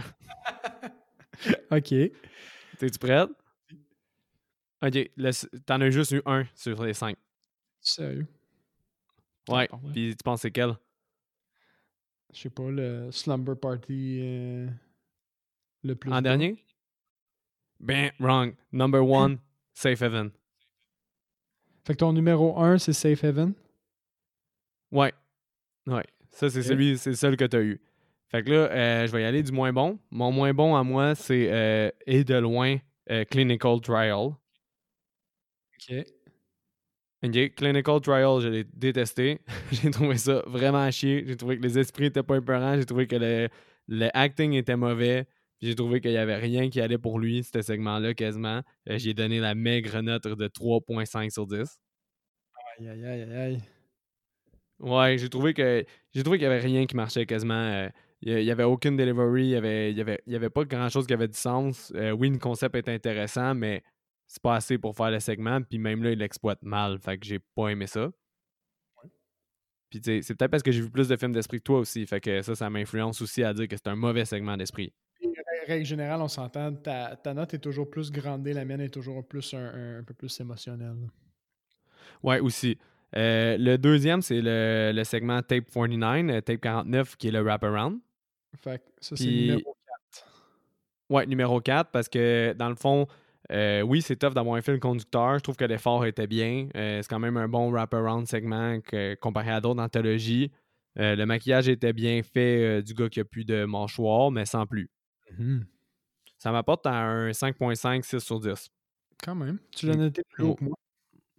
OK. T'es-tu prête? OK. T'en as juste eu un sur les 5. Sérieux. Ouais. Ah, ouais. Puis tu penses c'est quel? Je sais pas, le Slumber Party le plus En bas. dernier? Ben, wrong. Number one, Safe Haven. Fait que ton numéro 1, c'est Safe Haven. Ouais. Ouais. Ça, c'est OK. c'est le seul que t'as eu. Fait que là, je vais y aller du moins bon. Mon moins bon à moi, c'est et de loin Clinical Trial. OK. OK, Clinical Trial, je l'ai détesté. J'ai trouvé ça vraiment à chier. J'ai trouvé que les esprits étaient pas épeurants. J'ai trouvé que le acting était mauvais. J'ai trouvé qu'il y avait rien qui allait pour lui, ce segment-là, quasiment. J'ai donné la maigre note de 3,5 sur 10. Aïe, aïe, aïe, aïe, aïe. Ouais, j'ai trouvé qu'il y avait rien qui marchait quasiment. Il y avait aucune delivery, il y avait pas grand-chose qui avait du sens. Oui, le concept est intéressant, mais c'est pas assez pour faire le segment. Puis même là, il l'exploite mal. Fait que j'ai pas aimé ça. Puis tu sais, c'est peut-être parce que j'ai vu plus de films d'esprit que toi aussi. Fait que ça m'influence aussi à dire que c'est un mauvais segment d'esprit. Puis, règle générale, on s'entend, ta note est toujours plus grandée, la mienne est toujours plus un peu plus émotionnelle. Ouais, aussi. Le deuxième, c'est le segment Tape 49, Tape 49, qui est le wraparound. Fait que ça, c'est Puis, numéro 4. ouais, numéro 4, parce que dans le fond, oui, c'est tough d'avoir un fil conducteur. Je trouve que l'effort était bien. C'est quand même un bon wraparound segment comparé à d'autres anthologies. Le maquillage était bien fait du gars qui a plus de mâchoire, mais sans plus. Mhm. Ça m'apporte à un 5,5, 6 sur 10. Quand même. Tu l'as noté plus haut que moi.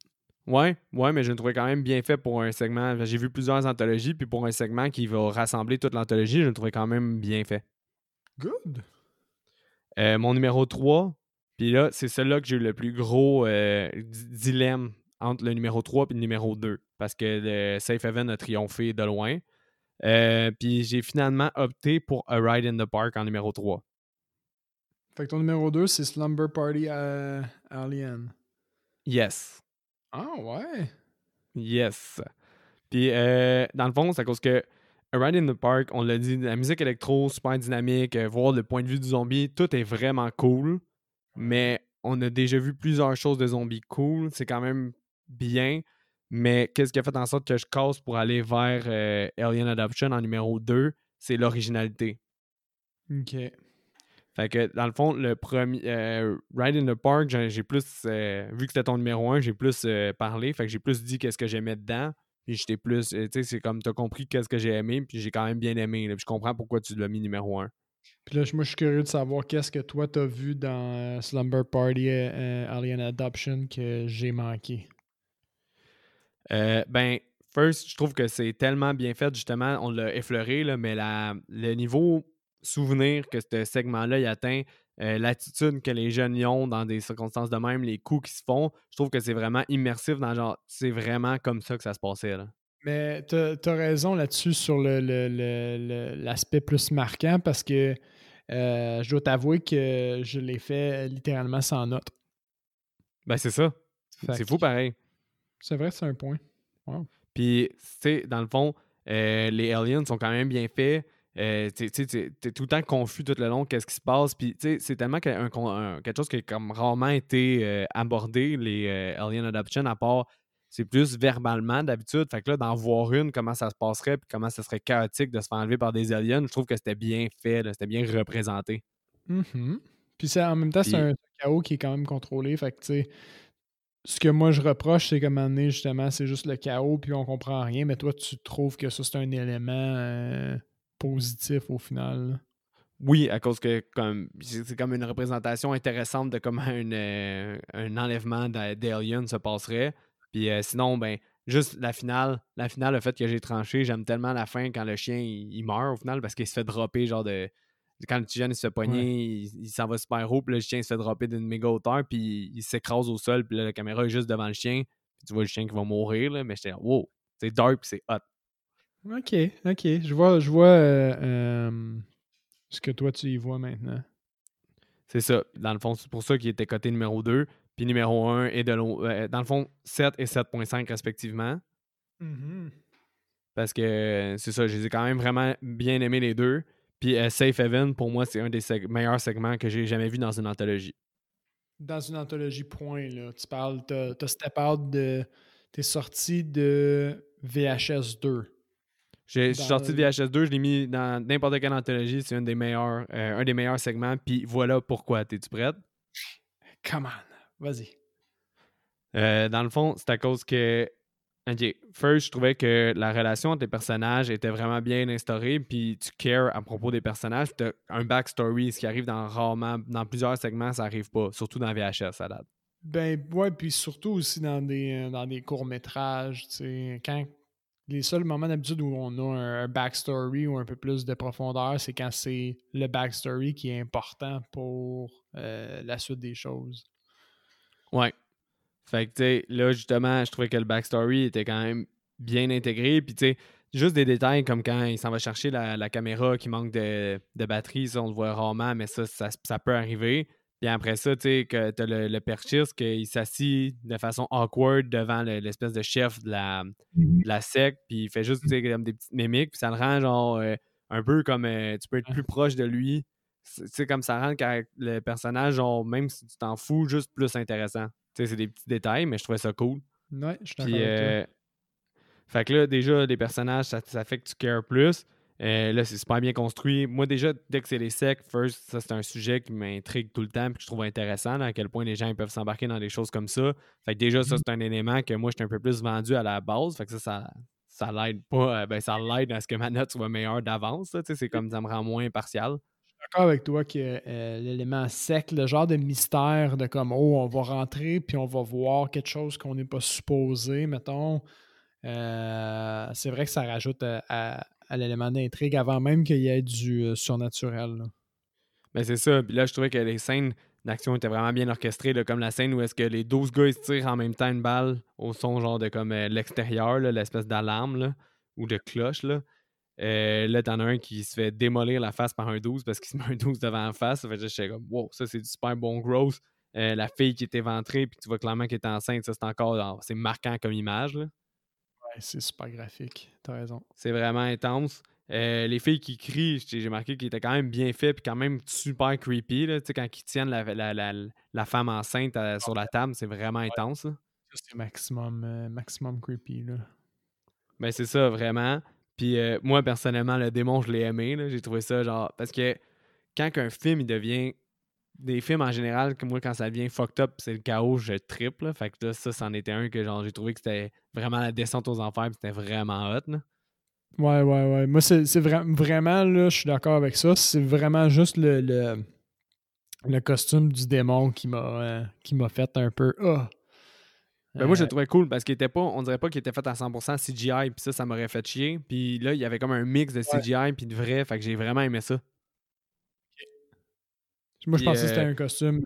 Ouais, mais je le trouvais quand même bien fait pour un segment. J'ai vu plusieurs anthologies, puis pour un segment qui va rassembler toute l'anthologie, je le trouvais quand même bien fait. Good. Mon numéro 3, puis là, c'est celui-là que j'ai eu le plus gros dilemme entre le numéro 3 et le numéro 2, parce que le Safe Haven a triomphé de loin. Puis j'ai finalement opté pour A Ride in the Park en numéro 3. Fait que ton numéro 2, c'est Slumber Party Alien. Yes. Ah ouais? Yes. Puis dans le fond, c'est à cause que A Ride in the Park, on l'a dit, la musique électro, super dynamique, voir le point de vue du zombie, tout est vraiment cool. Mais on a déjà vu plusieurs choses de zombies cool. C'est quand même bien. Mais qu'est-ce qui a fait en sorte que je casse pour aller vers Alien Adoption en numéro 2? C'est l'originalité. OK. Fait que dans le fond, le premier Ride in the Park, j'ai plus vu que c'était ton numéro 1, j'ai plus parlé. Fait que j'ai plus dit qu'est-ce que j'aimais dedans. Puis j'étais plus. Tu sais, c'est comme t'as compris qu'est-ce que j'ai aimé. Puis j'ai quand même bien aimé. Là, puis je comprends pourquoi tu l'as mis numéro 1. Puis là, moi, je suis curieux de savoir qu'est-ce que toi, t'as vu dans Slumber Party Alien Adoption que j'ai manqué. Ben, first, je trouve que c'est tellement bien fait, justement, on l'a effleuré, là, mais le niveau souvenir que ce segment-là il atteint, l'attitude que les jeunes y ont dans des circonstances de même, les coups qui se font, je trouve que c'est vraiment immersif dans genre, c'est vraiment comme ça que ça se passait. Là. Mais t'as raison là-dessus sur l'aspect plus marquant parce que je dois t'avouer que je l'ai fait littéralement sans note. Ben, c'est ça. Fait C'est que fou pareil. c'est vrai, c'est un point. Wow. Puis, tu sais, dans le fond, les aliens sont quand même bien faits. T'es tout le temps confus tout le long, qu'est-ce qui se passe. Puis, tu sais, c'est tellement quelque chose qui a comme rarement été abordé, les Alien Adoption, à part, c'est plus verbalement d'habitude. Fait que là, d'en voir une, comment ça se passerait, puis comment ça serait chaotique de se faire enlever par des aliens, je trouve que c'était bien fait, là, c'était bien représenté. Mhm. Puis en même temps, c'est Puis, un chaos qui est quand même contrôlé. Fait que, tu sais, ce que moi je reproche, c'est qu'à un moment donné, justement, c'est juste le chaos, puis on comprend rien. Mais toi, tu trouves que ça, c'est un élément positif au final. Là. oui, à cause que comme c'est comme une représentation intéressante de comment un enlèvement d'Alien se passerait. Puis sinon, ben, juste la finale, le fait que j'ai tranché, j'aime tellement la fin quand le chien il meurt au final parce qu'il se fait dropper genre de. Quand le petit jeune il se fait Ouais. pogner, il s'en va super haut, puis là, le chien il se fait dropper d'une méga hauteur, puis il s'écrase au sol, puis là, la caméra est juste devant le chien, puis tu vois le chien qui va mourir, là, mais j'étais wow, c'est dark, puis c'est hot. OK, OK. Je vois ce que toi, tu y vois maintenant. C'est ça. Dans le fond, c'est pour ça qu'il était coté numéro 2. Puis numéro 1 est dans le fond, 7 et 7,5 respectivement. Mhm. Parce que c'est ça, je les ai quand même vraiment bien aimés les deux. Puis Safe Haven, pour moi, c'est un des meilleurs segments que j'ai jamais vu dans une anthologie. Dans une anthologie point, là, tu parles, t'as step out de. T'es sorti de VHS 2. Je suis Dans sorti de le. VHS2, je l'ai mis dans n'importe quelle anthologie, c'est un des meilleurs segments. Puis voilà pourquoi. T'es-tu prête? Come on, vas-y. Dans le fond, c'est à cause que. OK. First, je trouvais que la relation entre les personnages était vraiment bien instaurée, puis tu cares à propos des personnages, puis t'as un backstory, ce qui arrive dans plusieurs segments, ça arrive pas, surtout dans VHS à date. Ben, ouais, puis surtout aussi dans des courts-métrages, tu sais, quand les seuls moments d'habitude où on a un backstory ou un peu plus de profondeur, c'est quand c'est le backstory qui est important pour la suite des choses. Ouais. Fait que, tu sais, là, justement, je trouvais que le backstory était quand même bien intégré, puis tu sais, juste des détails comme quand il s'en va chercher la caméra qui manque de batterie, ça, on le voit rarement, mais ça peut arriver. Puis après ça, tu sais, que t'as le perchiste, qu'il s'assit de façon awkward devant l'espèce de chef Mhm. de la secte, puis il fait juste, tu sais, comme des petites mimiques, puis ça le rend genre un peu comme tu peux être plus proche de lui. Tu sais, comme ça rend le personnage, genre, même si tu t'en fous, juste plus intéressant. Tu sais, c'est des petits détails, mais je trouvais ça cool. Ouais, je suis d'accord Puis, avec toi. fait que là, déjà, les personnages, ça fait que tu cares plus. Là, c'est super bien construit. Moi, déjà, dès que c'est les secs, first, ça, c'est un sujet qui m'intrigue tout le temps puis que je trouve intéressant, là, à quel point les gens ils peuvent s'embarquer dans des choses comme ça. Fait que déjà, ça, Mhm. c'est un élément que moi, j'étais un peu plus vendu à la base. Fait que ça l'aide pas. Ben, ça l'aide à ce que ma note soit meilleure d'avance. Tu sais, c'est comme ça me rend moins impartial. d'accord avec toi que l'élément sec, le genre de mystère de comme, oh, on va rentrer puis on va voir quelque chose qu'on n'est pas supposé, mettons. C'est vrai que ça rajoute à l'élément d'intrigue avant même qu'il y ait du surnaturel, là. Mais c'est ça. Puis là, je trouvais que les scènes d'action étaient vraiment bien orchestrées, là, comme la scène où est-ce que les 12 gars ils se tirent en même temps une balle au son genre de comme l'extérieur, là, l'espèce d'alarme là, ou de cloche. Là, t'en as un qui se fait démolir la face par un 12 parce qu'il se met un 12 devant la face. Ça fait que j'étais comme, wow, ça c'est du super bon gross. La fille qui est éventrée, puis tu vois clairement qu'elle est enceinte, ça c'est encore, c'est marquant comme image, là. Ouais, c'est super graphique. T'as raison. C'est vraiment intense. Les filles qui crient, j'ai marqué qu'ils étaient quand même bien faits, puis quand même super creepy, là. Tu sais, quand ils tiennent la femme enceinte sur la table, c'est vraiment Ouais, intense, là. ça, c'est maximum creepy, là. Ben, c'est ça, vraiment. Puis moi, personnellement, le démon, je l'ai aimé, là. J'ai trouvé ça, genre... Parce que quand un film, il devient... Des films, en général, que moi, quand ça devient fucked up, c'est le chaos, je triple, là. Fait que là, ça, c'en était un que, genre, j'ai trouvé que c'était vraiment la descente aux enfers, puis c'était vraiment hot, là. Ouais, ouais, ouais. Moi, c'est vraiment, là, je suis d'accord avec ça. C'est vraiment juste le costume du démon qui m'a fait un peu. Ah! Ben moi, je le Euh, trouvais cool parce qu'il était pas, on dirait pas qu'il était fait à 100% CGI, puis ça m'aurait fait chier. Puis là, il y avait comme un mix de ouais. CGI puis de vrai, fait que j'ai vraiment aimé ça. Moi, je Puis pensais que c'était un costume.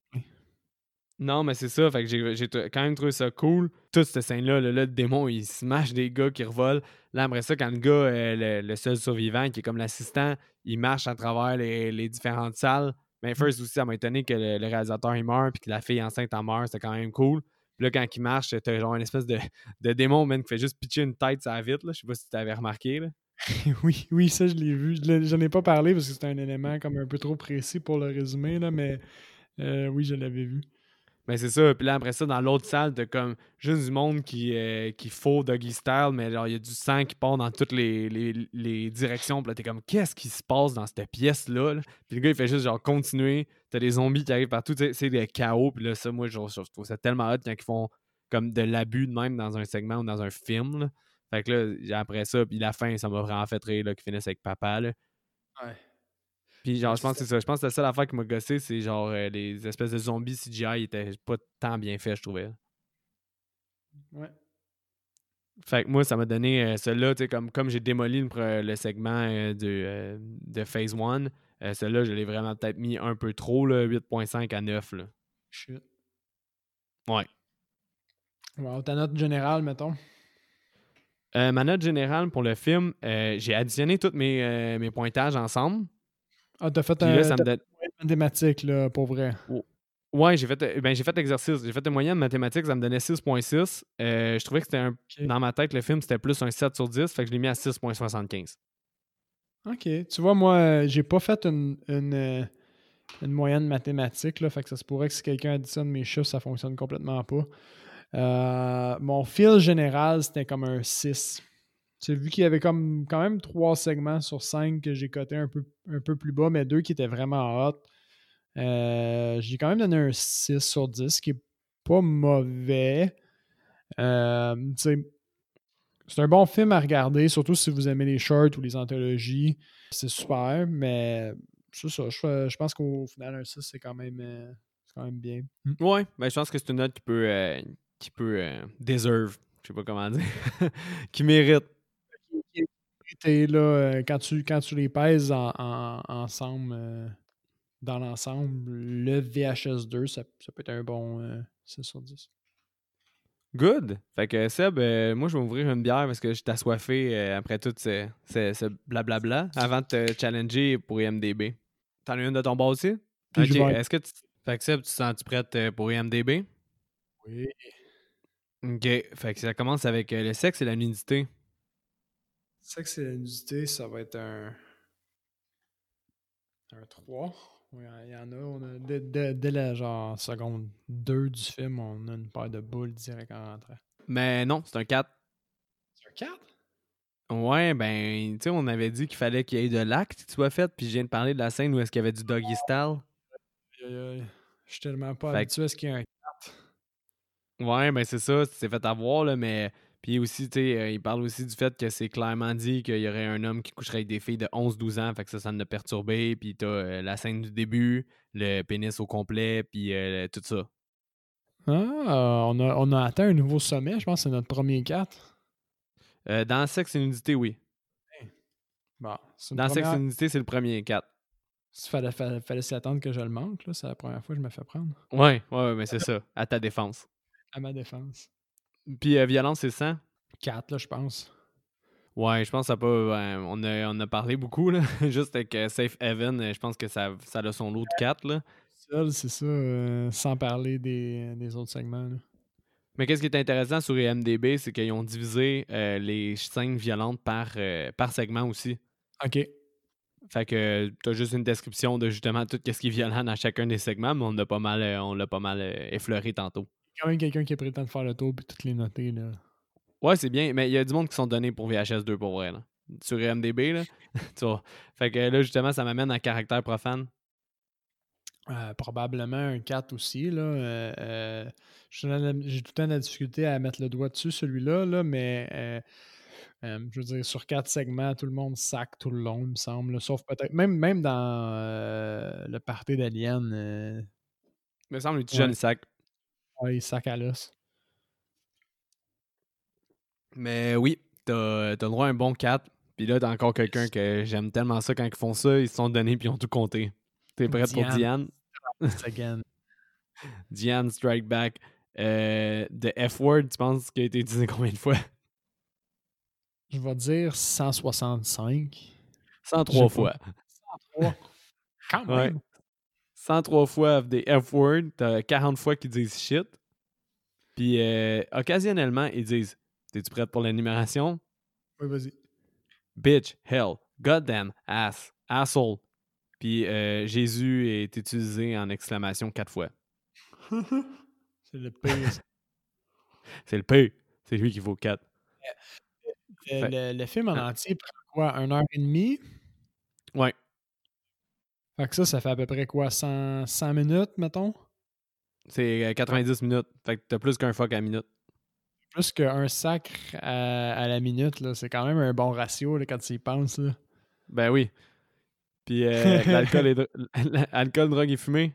non, mais c'est ça, fait que quand même trouvé ça cool. Toute cette scène-là, le démon, il smash des gars qui revolent. Là, après ça, quand le gars, le seul survivant, qui est comme l'assistant, il marche à travers les différentes salles. Mais first aussi, ça m'a étonné que le réalisateur, il meurt, puis que la fille enceinte en meurt, c'était quand même cool. Puis là, quand il marche, t'as genre une espèce de démon, man, qui fait juste pitcher une tête sur la vitre, là. Je sais pas si tu avais remarqué, là. Oui, oui, ça, je l'ai vu. J'en ai pas parlé parce que c'est un élément comme un peu trop précis pour le résumer, là, mais oui, je l'avais vu. Mais c'est ça. Puis là, après ça, dans l'autre salle, t'as comme juste du monde qui faux doggy style, mais genre, il y a du sang qui part dans toutes les directions. Puis là, t'es comme, qu'est-ce qui se passe dans cette pièce-là, là? Puis le gars, il fait juste genre continuer. T'as des zombies qui arrivent partout. C'est des chaos. Puis là, ça, moi, je trouve ça tellement hot quand ils font comme de l'abus de même dans un segment ou dans un film, là. Fait que là, après ça, puis la fin, ça m'a vraiment fait rire, là, qu'ils finissent avec papa, là. Ouais. Puis genre, Ouais, je ça, pense que c'était. c'est ça. Je pense que la seule affaire qui m'a gossé, c'est genre les espèces de zombies CGI étaient pas tant bien faits, je trouvais. Ouais. Fait que moi, ça m'a donné celui-là, tu sais, comme j'ai démoli le segment de Phase 1, celui-là, je l'ai vraiment peut-être mis un peu trop, là, 8.5 à 9. Là. Shit. Ouais. Wow, ta note générale, mettons. Ma note générale pour le film, j'ai additionné tous mes pointages ensemble. Ah, Puis là, ça me donne. une thématique, là, pour vrai. Oh. Ouais, j'ai fait l'exercice. J'ai fait une moyenne mathématique, ça me donnait 6.6. Je trouvais que c'était OK. dans ma tête, le film, c'était plus un 7 sur 10, fait que je l'ai mis à 6.75. OK. Tu vois, moi, j'ai pas fait une moyenne mathématique, là, fait que ça se pourrait que si quelqu'un additionne mes chiffres, ça fonctionne complètement pas. Mon fil général, c'était comme un 6. Tu as vu qu'il y avait comme quand même 3 segments sur 5 que j'ai coté un peu plus bas, mais 2 qui étaient vraiment hot. J'ai quand même donné un 6 sur 10, qui est pas mauvais. Tu sais, c'est un bon film à regarder, surtout si vous aimez les shorts ou les anthologies. C'est super, mais c'est ça. Je pense qu'au final, un 6, c'est quand même bien. Ouais, ben je pense que c'est une note deserve, je sais pas comment dire, qui mérite. Et là, quand tu les pèses ensemble, dans l'ensemble, le VHS2, ça peut être un bon 6 sur 10. Good. Fait que Seb, moi je vais ouvrir une bière parce que je suis assoiffé après tout ce blablabla avant de te challenger pour IMDB. T'en as une de ton bas aussi? Puis je Ok, vais. est-ce que tu. Fait que Seb, tu sens-tu prête pour IMDB? Oui. Ok, fait que ça commence avec le sexe et la nudité. Sexe et la nudité, ça va être un 3. Oui, il y en a. Dès la genre, seconde 2 du film, on a une paire de boules direct en rentrant. Mais non, c'est un 4. C'est un 4? Ouais, ben, tu sais, on avait dit qu'il fallait qu'il y ait de l'acte qui soit fait, puis je viens de parler de la scène où est-ce qu'il y avait du doggy style. Aïe, aïe. Je suis tellement pas Fait que, habitué à ce qu'il y ait un. ouais, ben c'est ça, c'est fait avoir, là, mais Puis aussi, tu sais, il parle aussi du fait que c'est clairement dit qu'il y aurait un homme qui coucherait avec des filles de 11-12 ans, fait que ça l'a perturbé. Puis t'as la scène du début, le pénis au complet, puis tout ça. Ah, on a atteint un nouveau sommet, je pense que c'est notre premier 4. Dans Sexe et Nudité, oui. Bon, c'est une Dans Sexe et première. Nudité, c'est le premier 4. Il fallait s'y attendre que je le manque, là. C'est la première fois que je me fais prendre. Ouais, mais c'est ça, à ta défense. À ma défense. Puis Violence et Sang, 4, là, je pense. ouais, je pense que ça peut. On a parlé beaucoup, là. Juste avec Safe Haven, je pense que ça a son lot de 4, là. Seul, c'est ça, sans parler des autres segments, là. Mais qu'est-ce qui est intéressant sur IMDb, c'est qu'ils ont divisé les scènes violentes par segment aussi. OK. Fait que t'as juste une description de justement tout ce qui est violent dans chacun des segments, mais on l'a pas mal effleuré tantôt. Il y a quand même quelqu'un qui a pris le temps de faire le tour et toutes les noter, là. Ouais, c'est bien, mais il y a du monde qui sont donnés pour VHS 2 pour vrai, là. Sur IMDb, là. Tu vois. Fait que là, justement, ça m'amène à Caractère profane. Probablement un 4 aussi, là. J'ai tout le temps de la difficulté à mettre le doigt dessus, celui-là, là, mais je veux dire, sur 4 segments, tout le monde sac tout le long, il me semble, là, sauf peut-être, même dans le party d'Alien, Il me semble le petit ouais, jeune sac. ouais, il sac à l'os. Mais oui, t'as droit à un bon 4. Puis là, t'as encore quelqu'un que j'aime tellement ça quand ils font ça, ils se sont donnés puis ils ont tout compté. T'es prête pour Diane, Diane? again. Diane Strike Back. The F-word, tu penses qu'il a été utilisé combien de fois? Je vais dire 165. 103 J'ai pas. fois. 103. Quand Ouais. même. 103 fois des F-word, t'as 40 fois qu'ils disent shit. Puis occasionnellement, ils disent t'es-tu prête pour l'énumération? Oui, vas-y. Bitch, hell, goddamn, ass, asshole. Puis Jésus est utilisé en exclamation 4 fois. C'est le pire. C'est le P. C'est lui qui vaut 4. Fait, Le film en hein, entier prend quoi? 1 heure et demie? ouais, Fait que ça fait à peu près quoi? 100 minutes, mettons? c'est 90 minutes. Fait que t'as plus qu'un fuck à la minute. Plus qu'un sacre à la minute, là. C'est quand même un bon ratio, là, quand tu y penses, là. Ben oui. Puis l'alcool, alcool, drogue et fumée.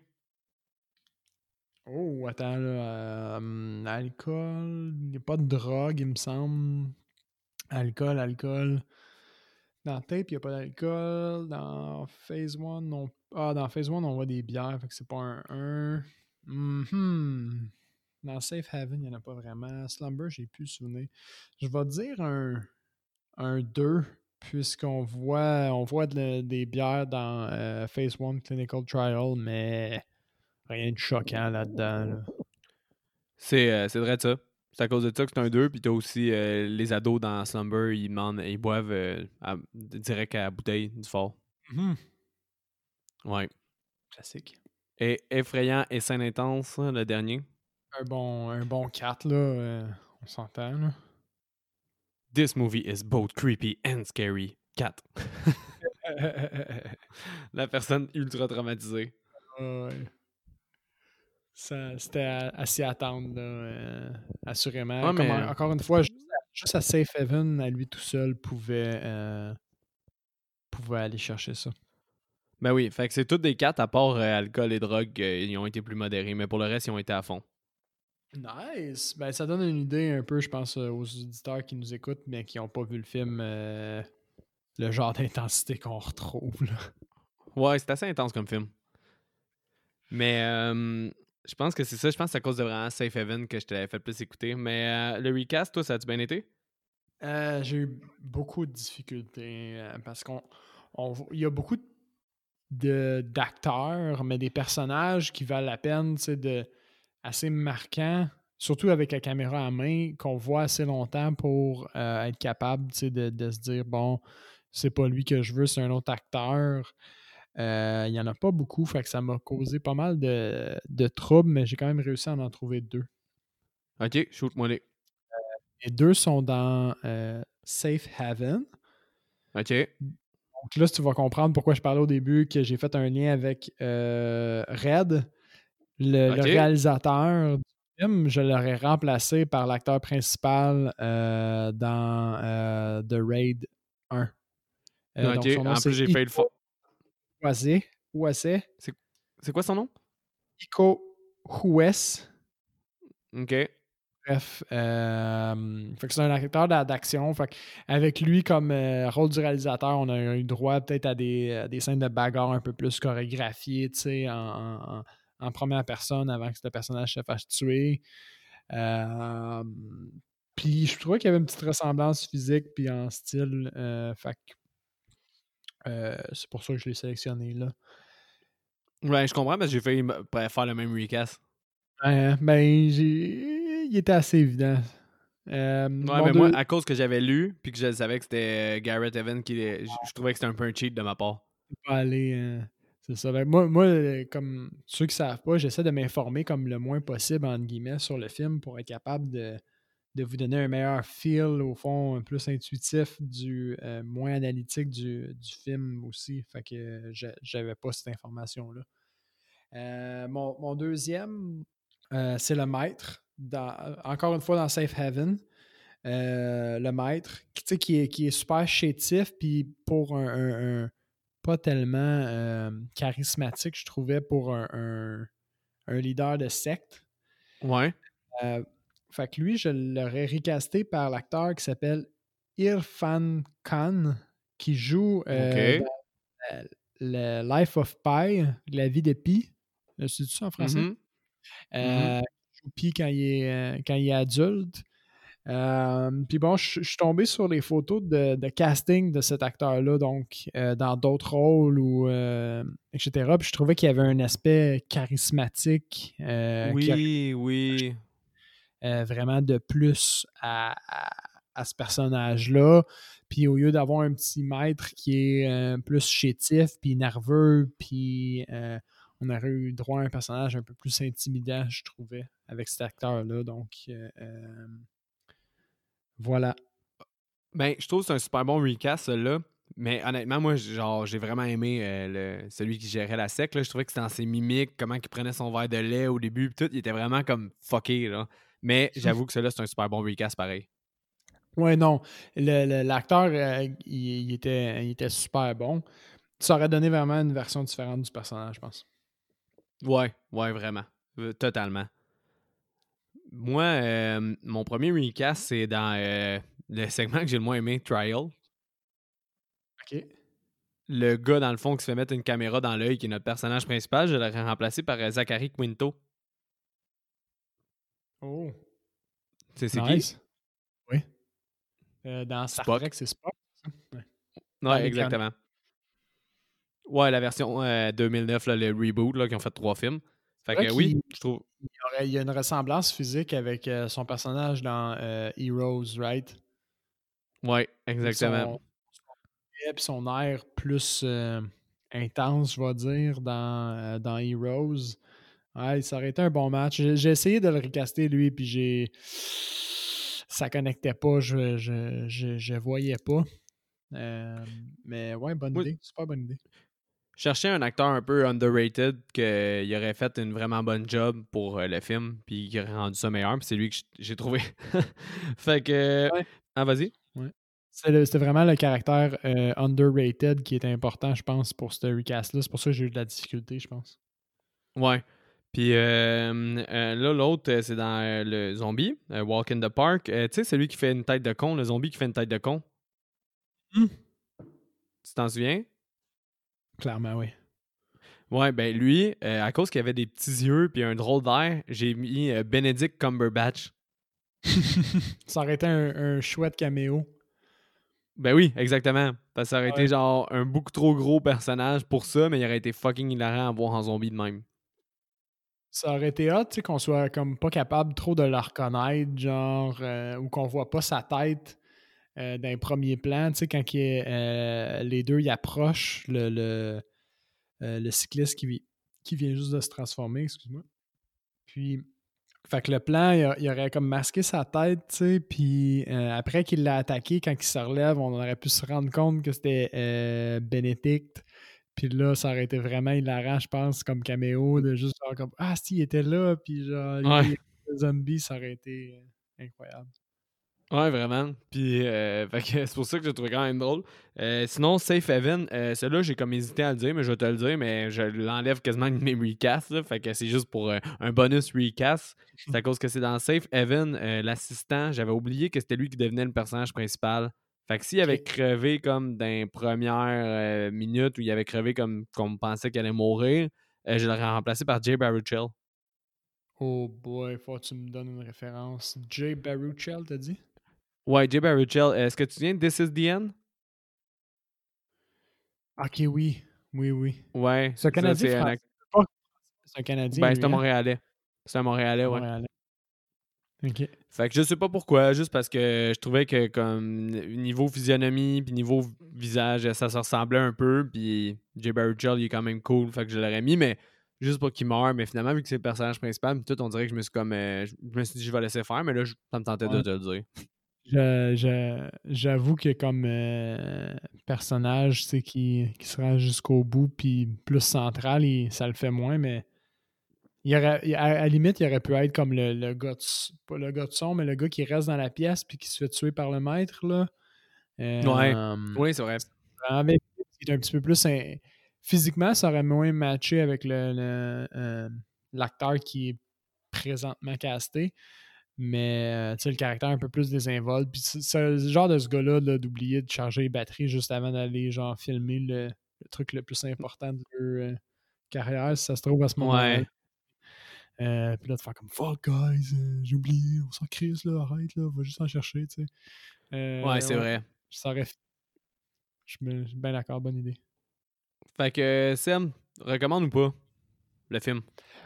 Oh, attends, là. Alcool. Il n'y a pas de drogue, il me semble. Alcool. Dans Tape, il n'y a pas d'alcool. Dans Phase 1, non. Ah, dans Phase 1, on voit des bières, fait que c'est pas un 1. Mhm. Dans Safe Haven, il n'y en a pas vraiment. Slumber, j'ai plus souvenir. Je vais dire un 2, puisqu'on voit des bières dans Phase 1 Clinical Trial, mais rien de choquant là-dedans, là. C'est vrai de ça. C'est à cause de ça que c'est un 2. Puis t'as aussi les ados dans Slumber, ils boivent direct à la bouteille du fort. Mhm. Ouais. Classique. Et effrayant et scène intense, le dernier. Un bon 4, là. On s'entend, là. This movie is both creepy and scary. 4. La personne ultra traumatisée. Ouais. C'était à s'y attendre, là, assurément. Ouais, Comme mais. encore une fois, juste à Safe Haven, à lui tout seul, pouvait aller chercher ça. Ben oui, fait que c'est toutes des 4 à part alcool et drogue, ils ont été plus modérés. Mais pour le reste, ils ont été à fond. Nice! Ben, ça donne une idée un peu, je pense, aux auditeurs qui nous écoutent, mais qui n'ont pas vu le film, le genre d'intensité qu'on retrouve, là. Ouais, c'est assez intense comme film. Mais je pense que c'est ça. Je pense que c'est à cause de vraiment Safe Haven que je te l'avais fait plus écouter. Mais le recast, toi, ça a-tu bien été? J'ai eu beaucoup de difficultés parce il y a beaucoup d'acteurs, mais des personnages qui valent la peine, tu sais, assez marquants, surtout avec la caméra à main, qu'on voit assez longtemps pour être capable, tu sais, de se dire, bon, c'est pas lui que je veux, c'est un autre acteur. Il y en a pas beaucoup, fait que ça m'a causé pas mal de troubles, mais j'ai quand même réussi à en trouver 2. Ok, shoot-moi les. Les 2 sont dans Safe Haven. Ok, Donc là, tu vas comprendre pourquoi je parlais au début que j'ai fait un lien avec Red, le ok. réalisateur film, je l'aurais remplacé par l'acteur principal dans The Raid 1. Ok, Donc, son nom, en plus, c'est j'ai failli le faire. Iko Uwase. Uwase. C'est c'est quoi son nom? Iko Uwase. Ok. Bref, fait que c'est un acteur d'action. Fait que avec lui comme rôle du réalisateur, on a eu droit peut-être à des scènes de bagarre un peu plus chorégraphiées, tu sais, en première personne avant que ce personnage se fasse tuer. Euh, Puis je trouvais qu'il y avait une petite ressemblance physique puis en style. Fait que c'est pour ça que je l'ai sélectionné là. Ouais, je comprends, parce que j'ai failli faire le même recast. Ben, il était assez évident. Ouais, Mon mais moi, deux, à cause que j'avais lu, puis que je savais que c'était Garrett Evans, je trouvais que c'était un peu un cheat de ma part. pas aller. C'est ça. Ben, moi, comme ceux qui ne savent pas, j'essaie de m'informer comme le moins possible, entre guillemets, sur le film pour être capable de vous donner un meilleur feel, au fond, plus intuitif, moins analytique du film aussi. Fait que j'avais pas cette information-là. Mon deuxième, c'est le maître. Encore une fois, dans Safe Haven. Le maître, qui est super chétif, puis pour pas tellement charismatique, je trouvais, pour un leader de secte. Ouais. Euh, Fait que lui, je l'aurais recasté par l'acteur qui s'appelle Irfan Khan, qui joue Ok. dans le Life of Pi, La vie de Pi. C'est-tu ça en français? Mhm. Mhm. Il joue Pi quand il est adulte. Puis bon, je suis tombé sur les photos de casting de cet acteur-là, donc dans d'autres rôles etc. Puis je trouvais qu'il y avait un aspect charismatique qui aurait Oui, oui. vraiment de plus à ce personnage-là. Puis au lieu d'avoir un petit maître qui est plus chétif, puis nerveux, puis on aurait eu droit à un personnage un peu plus intimidant, je trouvais, avec cet acteur-là. Donc voilà. Ben, je trouve que c'est un super bon recast, celui-là. Mais honnêtement, moi, genre, j'ai vraiment aimé celui qui gérait la sec. Là. Je trouvais que c'était dans ses mimiques, comment il prenait son verre de lait au début, pis tout. Il était vraiment comme fucké, là. Mais j'avoue que celui-là, c'est un super bon recast pareil. Ouais, non. L'acteur, il était super bon. Ça aurait donné vraiment une version différente du personnage, je pense. Ouais, ouais, vraiment. Totalement. Moi, mon premier recast, c'est dans le segment que j'ai le moins aimé, Trial. OK. Le gars, dans le fond, qui se fait mettre une caméra dans l'œil, qui est notre personnage principal, je l'aurais remplacé par Zachary Quinto. Oh, C'est qui? nice. Oui. Dans Star Trek, Spock. c'est Spock, ça? Ouais. Dans Ouais, les chroniques. exactement. Ouais, la version 2009, là, le reboot, là, qui ont fait 3 films. C'est Fait vrai que oui, qu'il je trouve. il y a une ressemblance physique avec son personnage dans Heroes, right? Ouais, exactement. Puis son air plus intense, je vais dire, dans Heroes. Ouais, ça aurait été un bon match. J'ai essayé de le recaster, lui, puis ça connectait pas, je voyais pas. Euh, mais ouais, bonne Moi, idée, super bonne idée. je cherchais un acteur un peu underrated qu'il aurait fait une vraiment bonne job pour le film, puis qui aurait rendu ça meilleur, puis c'est lui que j'ai trouvé. Fait que. Ouais. Ah, vas-y. Ouais. C'était vraiment le caractère underrated qui était important, je pense, pour ce recast-là. C'est pour ça que j'ai eu de la difficulté, je pense. Ouais. Puis là, l'autre, c'est dans le zombie, Walk in the Park. Tu sais, celui qui fait une tête de con, le zombie qui fait une tête de con. Hmm. Tu t'en souviens? Clairement, oui. Ouais, ben lui, à cause qu'il avait des petits yeux puis un drôle d'air, j'ai mis Benedict Cumberbatch. Ça aurait été un chouette caméo. Ben oui, exactement. Parce que ça aurait été Ouais. genre un beaucoup trop gros personnage pour ça, mais il aurait été fucking hilarant à voir en zombie de même. Ça aurait été hot, tu sais, qu'on soit comme pas capable trop de le reconnaître, genre, ou qu'on voit pas sa tête d'un premier plan, tu sais, quand les deux y approchent, le cycliste qui vient juste de se transformer, excuse-moi. Puis, fait que le plan, il aurait comme masqué sa tête, tu sais, puis après qu'il l'a attaqué, quand il se relève, on aurait pu se rendre compte que c'était Benedict. Puis là, ça aurait été vraiment hilarant, je pense, comme caméo, de juste faire comme Ah, si, il était là, puis genre, Ouais. il zombies, ça aurait été incroyable. Ouais, vraiment. Puis, fait que c'est pour ça que j'ai trouvé quand même drôle. Sinon, Safe Haven, celui-là, j'ai comme hésité à le dire, mais je vais te le dire, mais je l'enlève quasiment de mes recasts, là, fait que c'est juste pour un bonus recast. C'est à cause que c'est dans Safe Haven, l'assistant, j'avais oublié que c'était lui qui devenait le personnage principal. Fait que s'il avait Ok. crevé comme dans les premières minutes où il avait crevé comme qu'on pensait qu'il allait mourir, je l'aurais remplacé par Jay Baruchel. Oh boy, faut que tu me donnes une référence. Jay Baruchel, t'as dit? Ouais, Jay Baruchel, est-ce que tu te souviens de This Is The End? Ok, oui. Oui, oui. Ouais, C'est un ça, Canadien c'est un français. Pas- C'est un Canadien, Ben, c'est lui, un hein? Montréalais. C'est un Montréalais, ouais. Montréalais. Ok. Fait que je sais pas pourquoi, juste parce que je trouvais que comme niveau physionomie puis niveau visage, ça se ressemblait un peu. Puis Jay Baruchel, il est quand même cool, fait que je l'aurais mis, mais juste pour qu'il meure. Mais finalement, vu que c'est le personnage principal, puis tout, on dirait que je me suis comme, je me suis dit je vais laisser faire, mais là, ça me tentait de Ouais. te le dire. J'avoue que comme personnage, tu sais, qui se rend jusqu'au bout, puis plus central, ça le fait moins, mais à la limite, il aurait pu être comme le gars pas le gars de son, mais le gars qui reste dans la pièce puis qui se fait tuer par le maître, là. Ouais, Euh, oui, c'est vrai. avec, qui est un petit peu plus physiquement, ça aurait moins matché avec l'acteur qui est présentement casté. Mais tu sais, le caractère un peu plus désinvolte. Puis c'est le genre de ce gars-là là, d'oublier de charger les batteries juste avant d'aller genre filmer le truc le plus important de leur carrière, si ça se trouve à ce moment-là. Ouais, Puis là, de faire comme fuck guys, j'ai oublié, on s'en crisse là, arrête là, va juste en chercher, tu sais. ouais, c'est Ouais, vrai. ça aurait. Je suis bien d'accord, bonne idée. Fait que, Sam, recommande ou pas le film?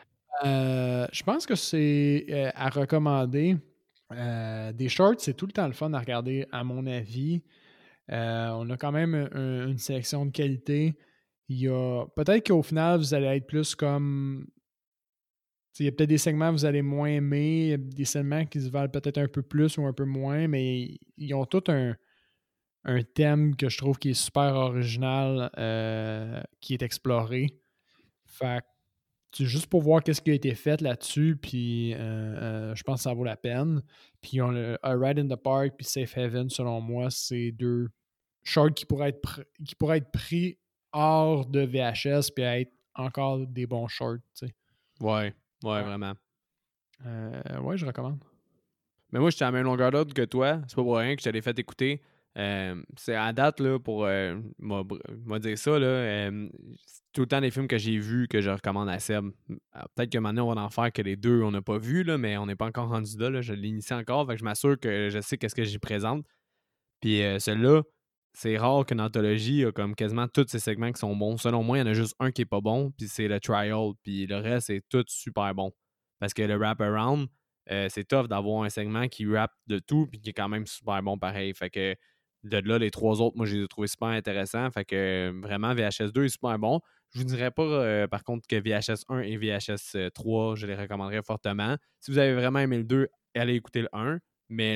Je pense que c'est à recommander. Des shorts, c'est tout le temps le fun à regarder, à mon avis. On a quand même une sélection de qualité. Peut-être qu'au final, vous allez être plus comme. Il y a peut-être des segments que vous allez moins aimer, il y a des segments qui se valent peut-être un peu plus ou un peu moins, mais ils ont tout un thème que je trouve qui est super original, qui est exploré. Fait que c'est juste pour voir qu'est-ce qui a été fait là-dessus, puis je pense que ça vaut la peine. Puis on a A Ride in the Park puis Safe Haven, selon moi, c'est deux shorts qui pourraient être pris hors de VHS puis être encore des bons shorts. Tu sais. Ouais, ouais, Ouais. vraiment. Ouais, je recommande. Mais moi, j'étais à la même longueur d'onde que toi. C'est pas pour rien que je te l'ai fait écouter. C'est à date, là, pour m'a dire ça, là, c'est tout le temps des films que j'ai vus que je recommande à Seb. Peut-être que maintenant, on va en faire que les deux, on n'a pas vu, là, mais on n'est pas encore rendu là. Je l'initie encore, fait que je m'assure que je sais qu'est-ce que j'y présente. Puis celui-là, c'est rare qu'une anthologie a comme quasiment tous ces segments qui sont bons. Selon moi, il y en a juste un qui est pas bon, puis c'est le trial. Puis le reste, c'est tout super bon. Parce que le wrap-around, c'est tough d'avoir un segment qui rappe de tout, puis qui est quand même super bon pareil. Fait que de là, les trois autres, moi, je les ai trouvés super intéressants. Fait que vraiment, VHS 2 est super bon. Je vous dirais pas, par contre, que VHS 1 et VHS 3, je les recommanderais fortement. Si vous avez vraiment aimé le 2, allez écouter le 1. Mais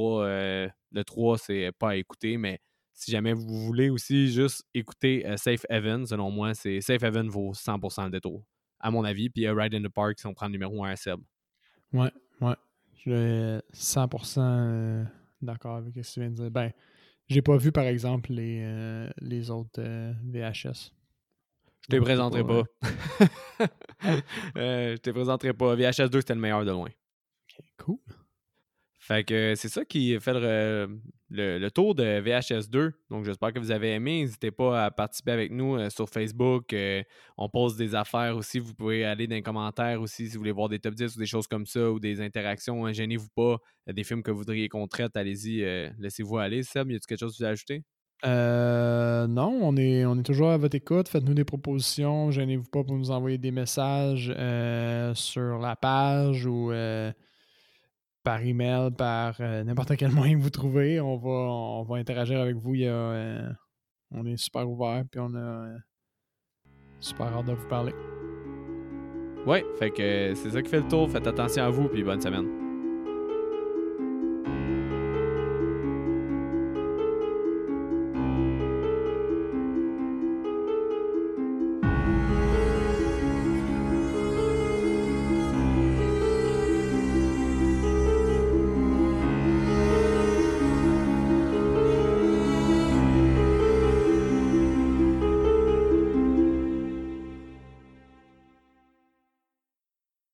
le 3 c'est pas à écouter. Mais si jamais vous voulez aussi juste écouter Safe Haven, selon moi, c'est Safe Haven vaut 100% le détour, à mon avis. Puis Ride in the Park, si on prend le numéro 1 à Seb. Ouais, ouais. Je suis 100% d'accord avec ce que tu viens de dire. Ben, j'ai pas vu, par exemple, les autres VHS. Je te les Donc, je peux présenterai pas. pas. Je te les présenterai pas. VHS 2, c'était le meilleur de loin. Cool. Fait que c'est ça qui fait le tour de VHS 2. Donc, j'espère que vous avez aimé. N'hésitez pas à participer avec nous sur Facebook. On pose des affaires aussi. Vous pouvez aller dans les commentaires aussi si vous voulez voir des top 10 ou des choses comme ça ou des interactions. Gênez-vous pas. Des films que vous voudriez qu'on traite, allez-y. Laissez-vous aller. Seb, y a-t-il quelque chose que vous avez ajouté? Non, on est toujours à votre écoute. Faites-nous des propositions. Gênez-vous pas pour nous envoyer des messages sur la page ou par email, par n'importe quel moyen que vous trouvez. On va interagir avec vous. On est super ouvert puis on a super hâte de vous parler. Ouais, fait que c'est ça qui fait le tour. Faites attention à vous, puis bonne semaine.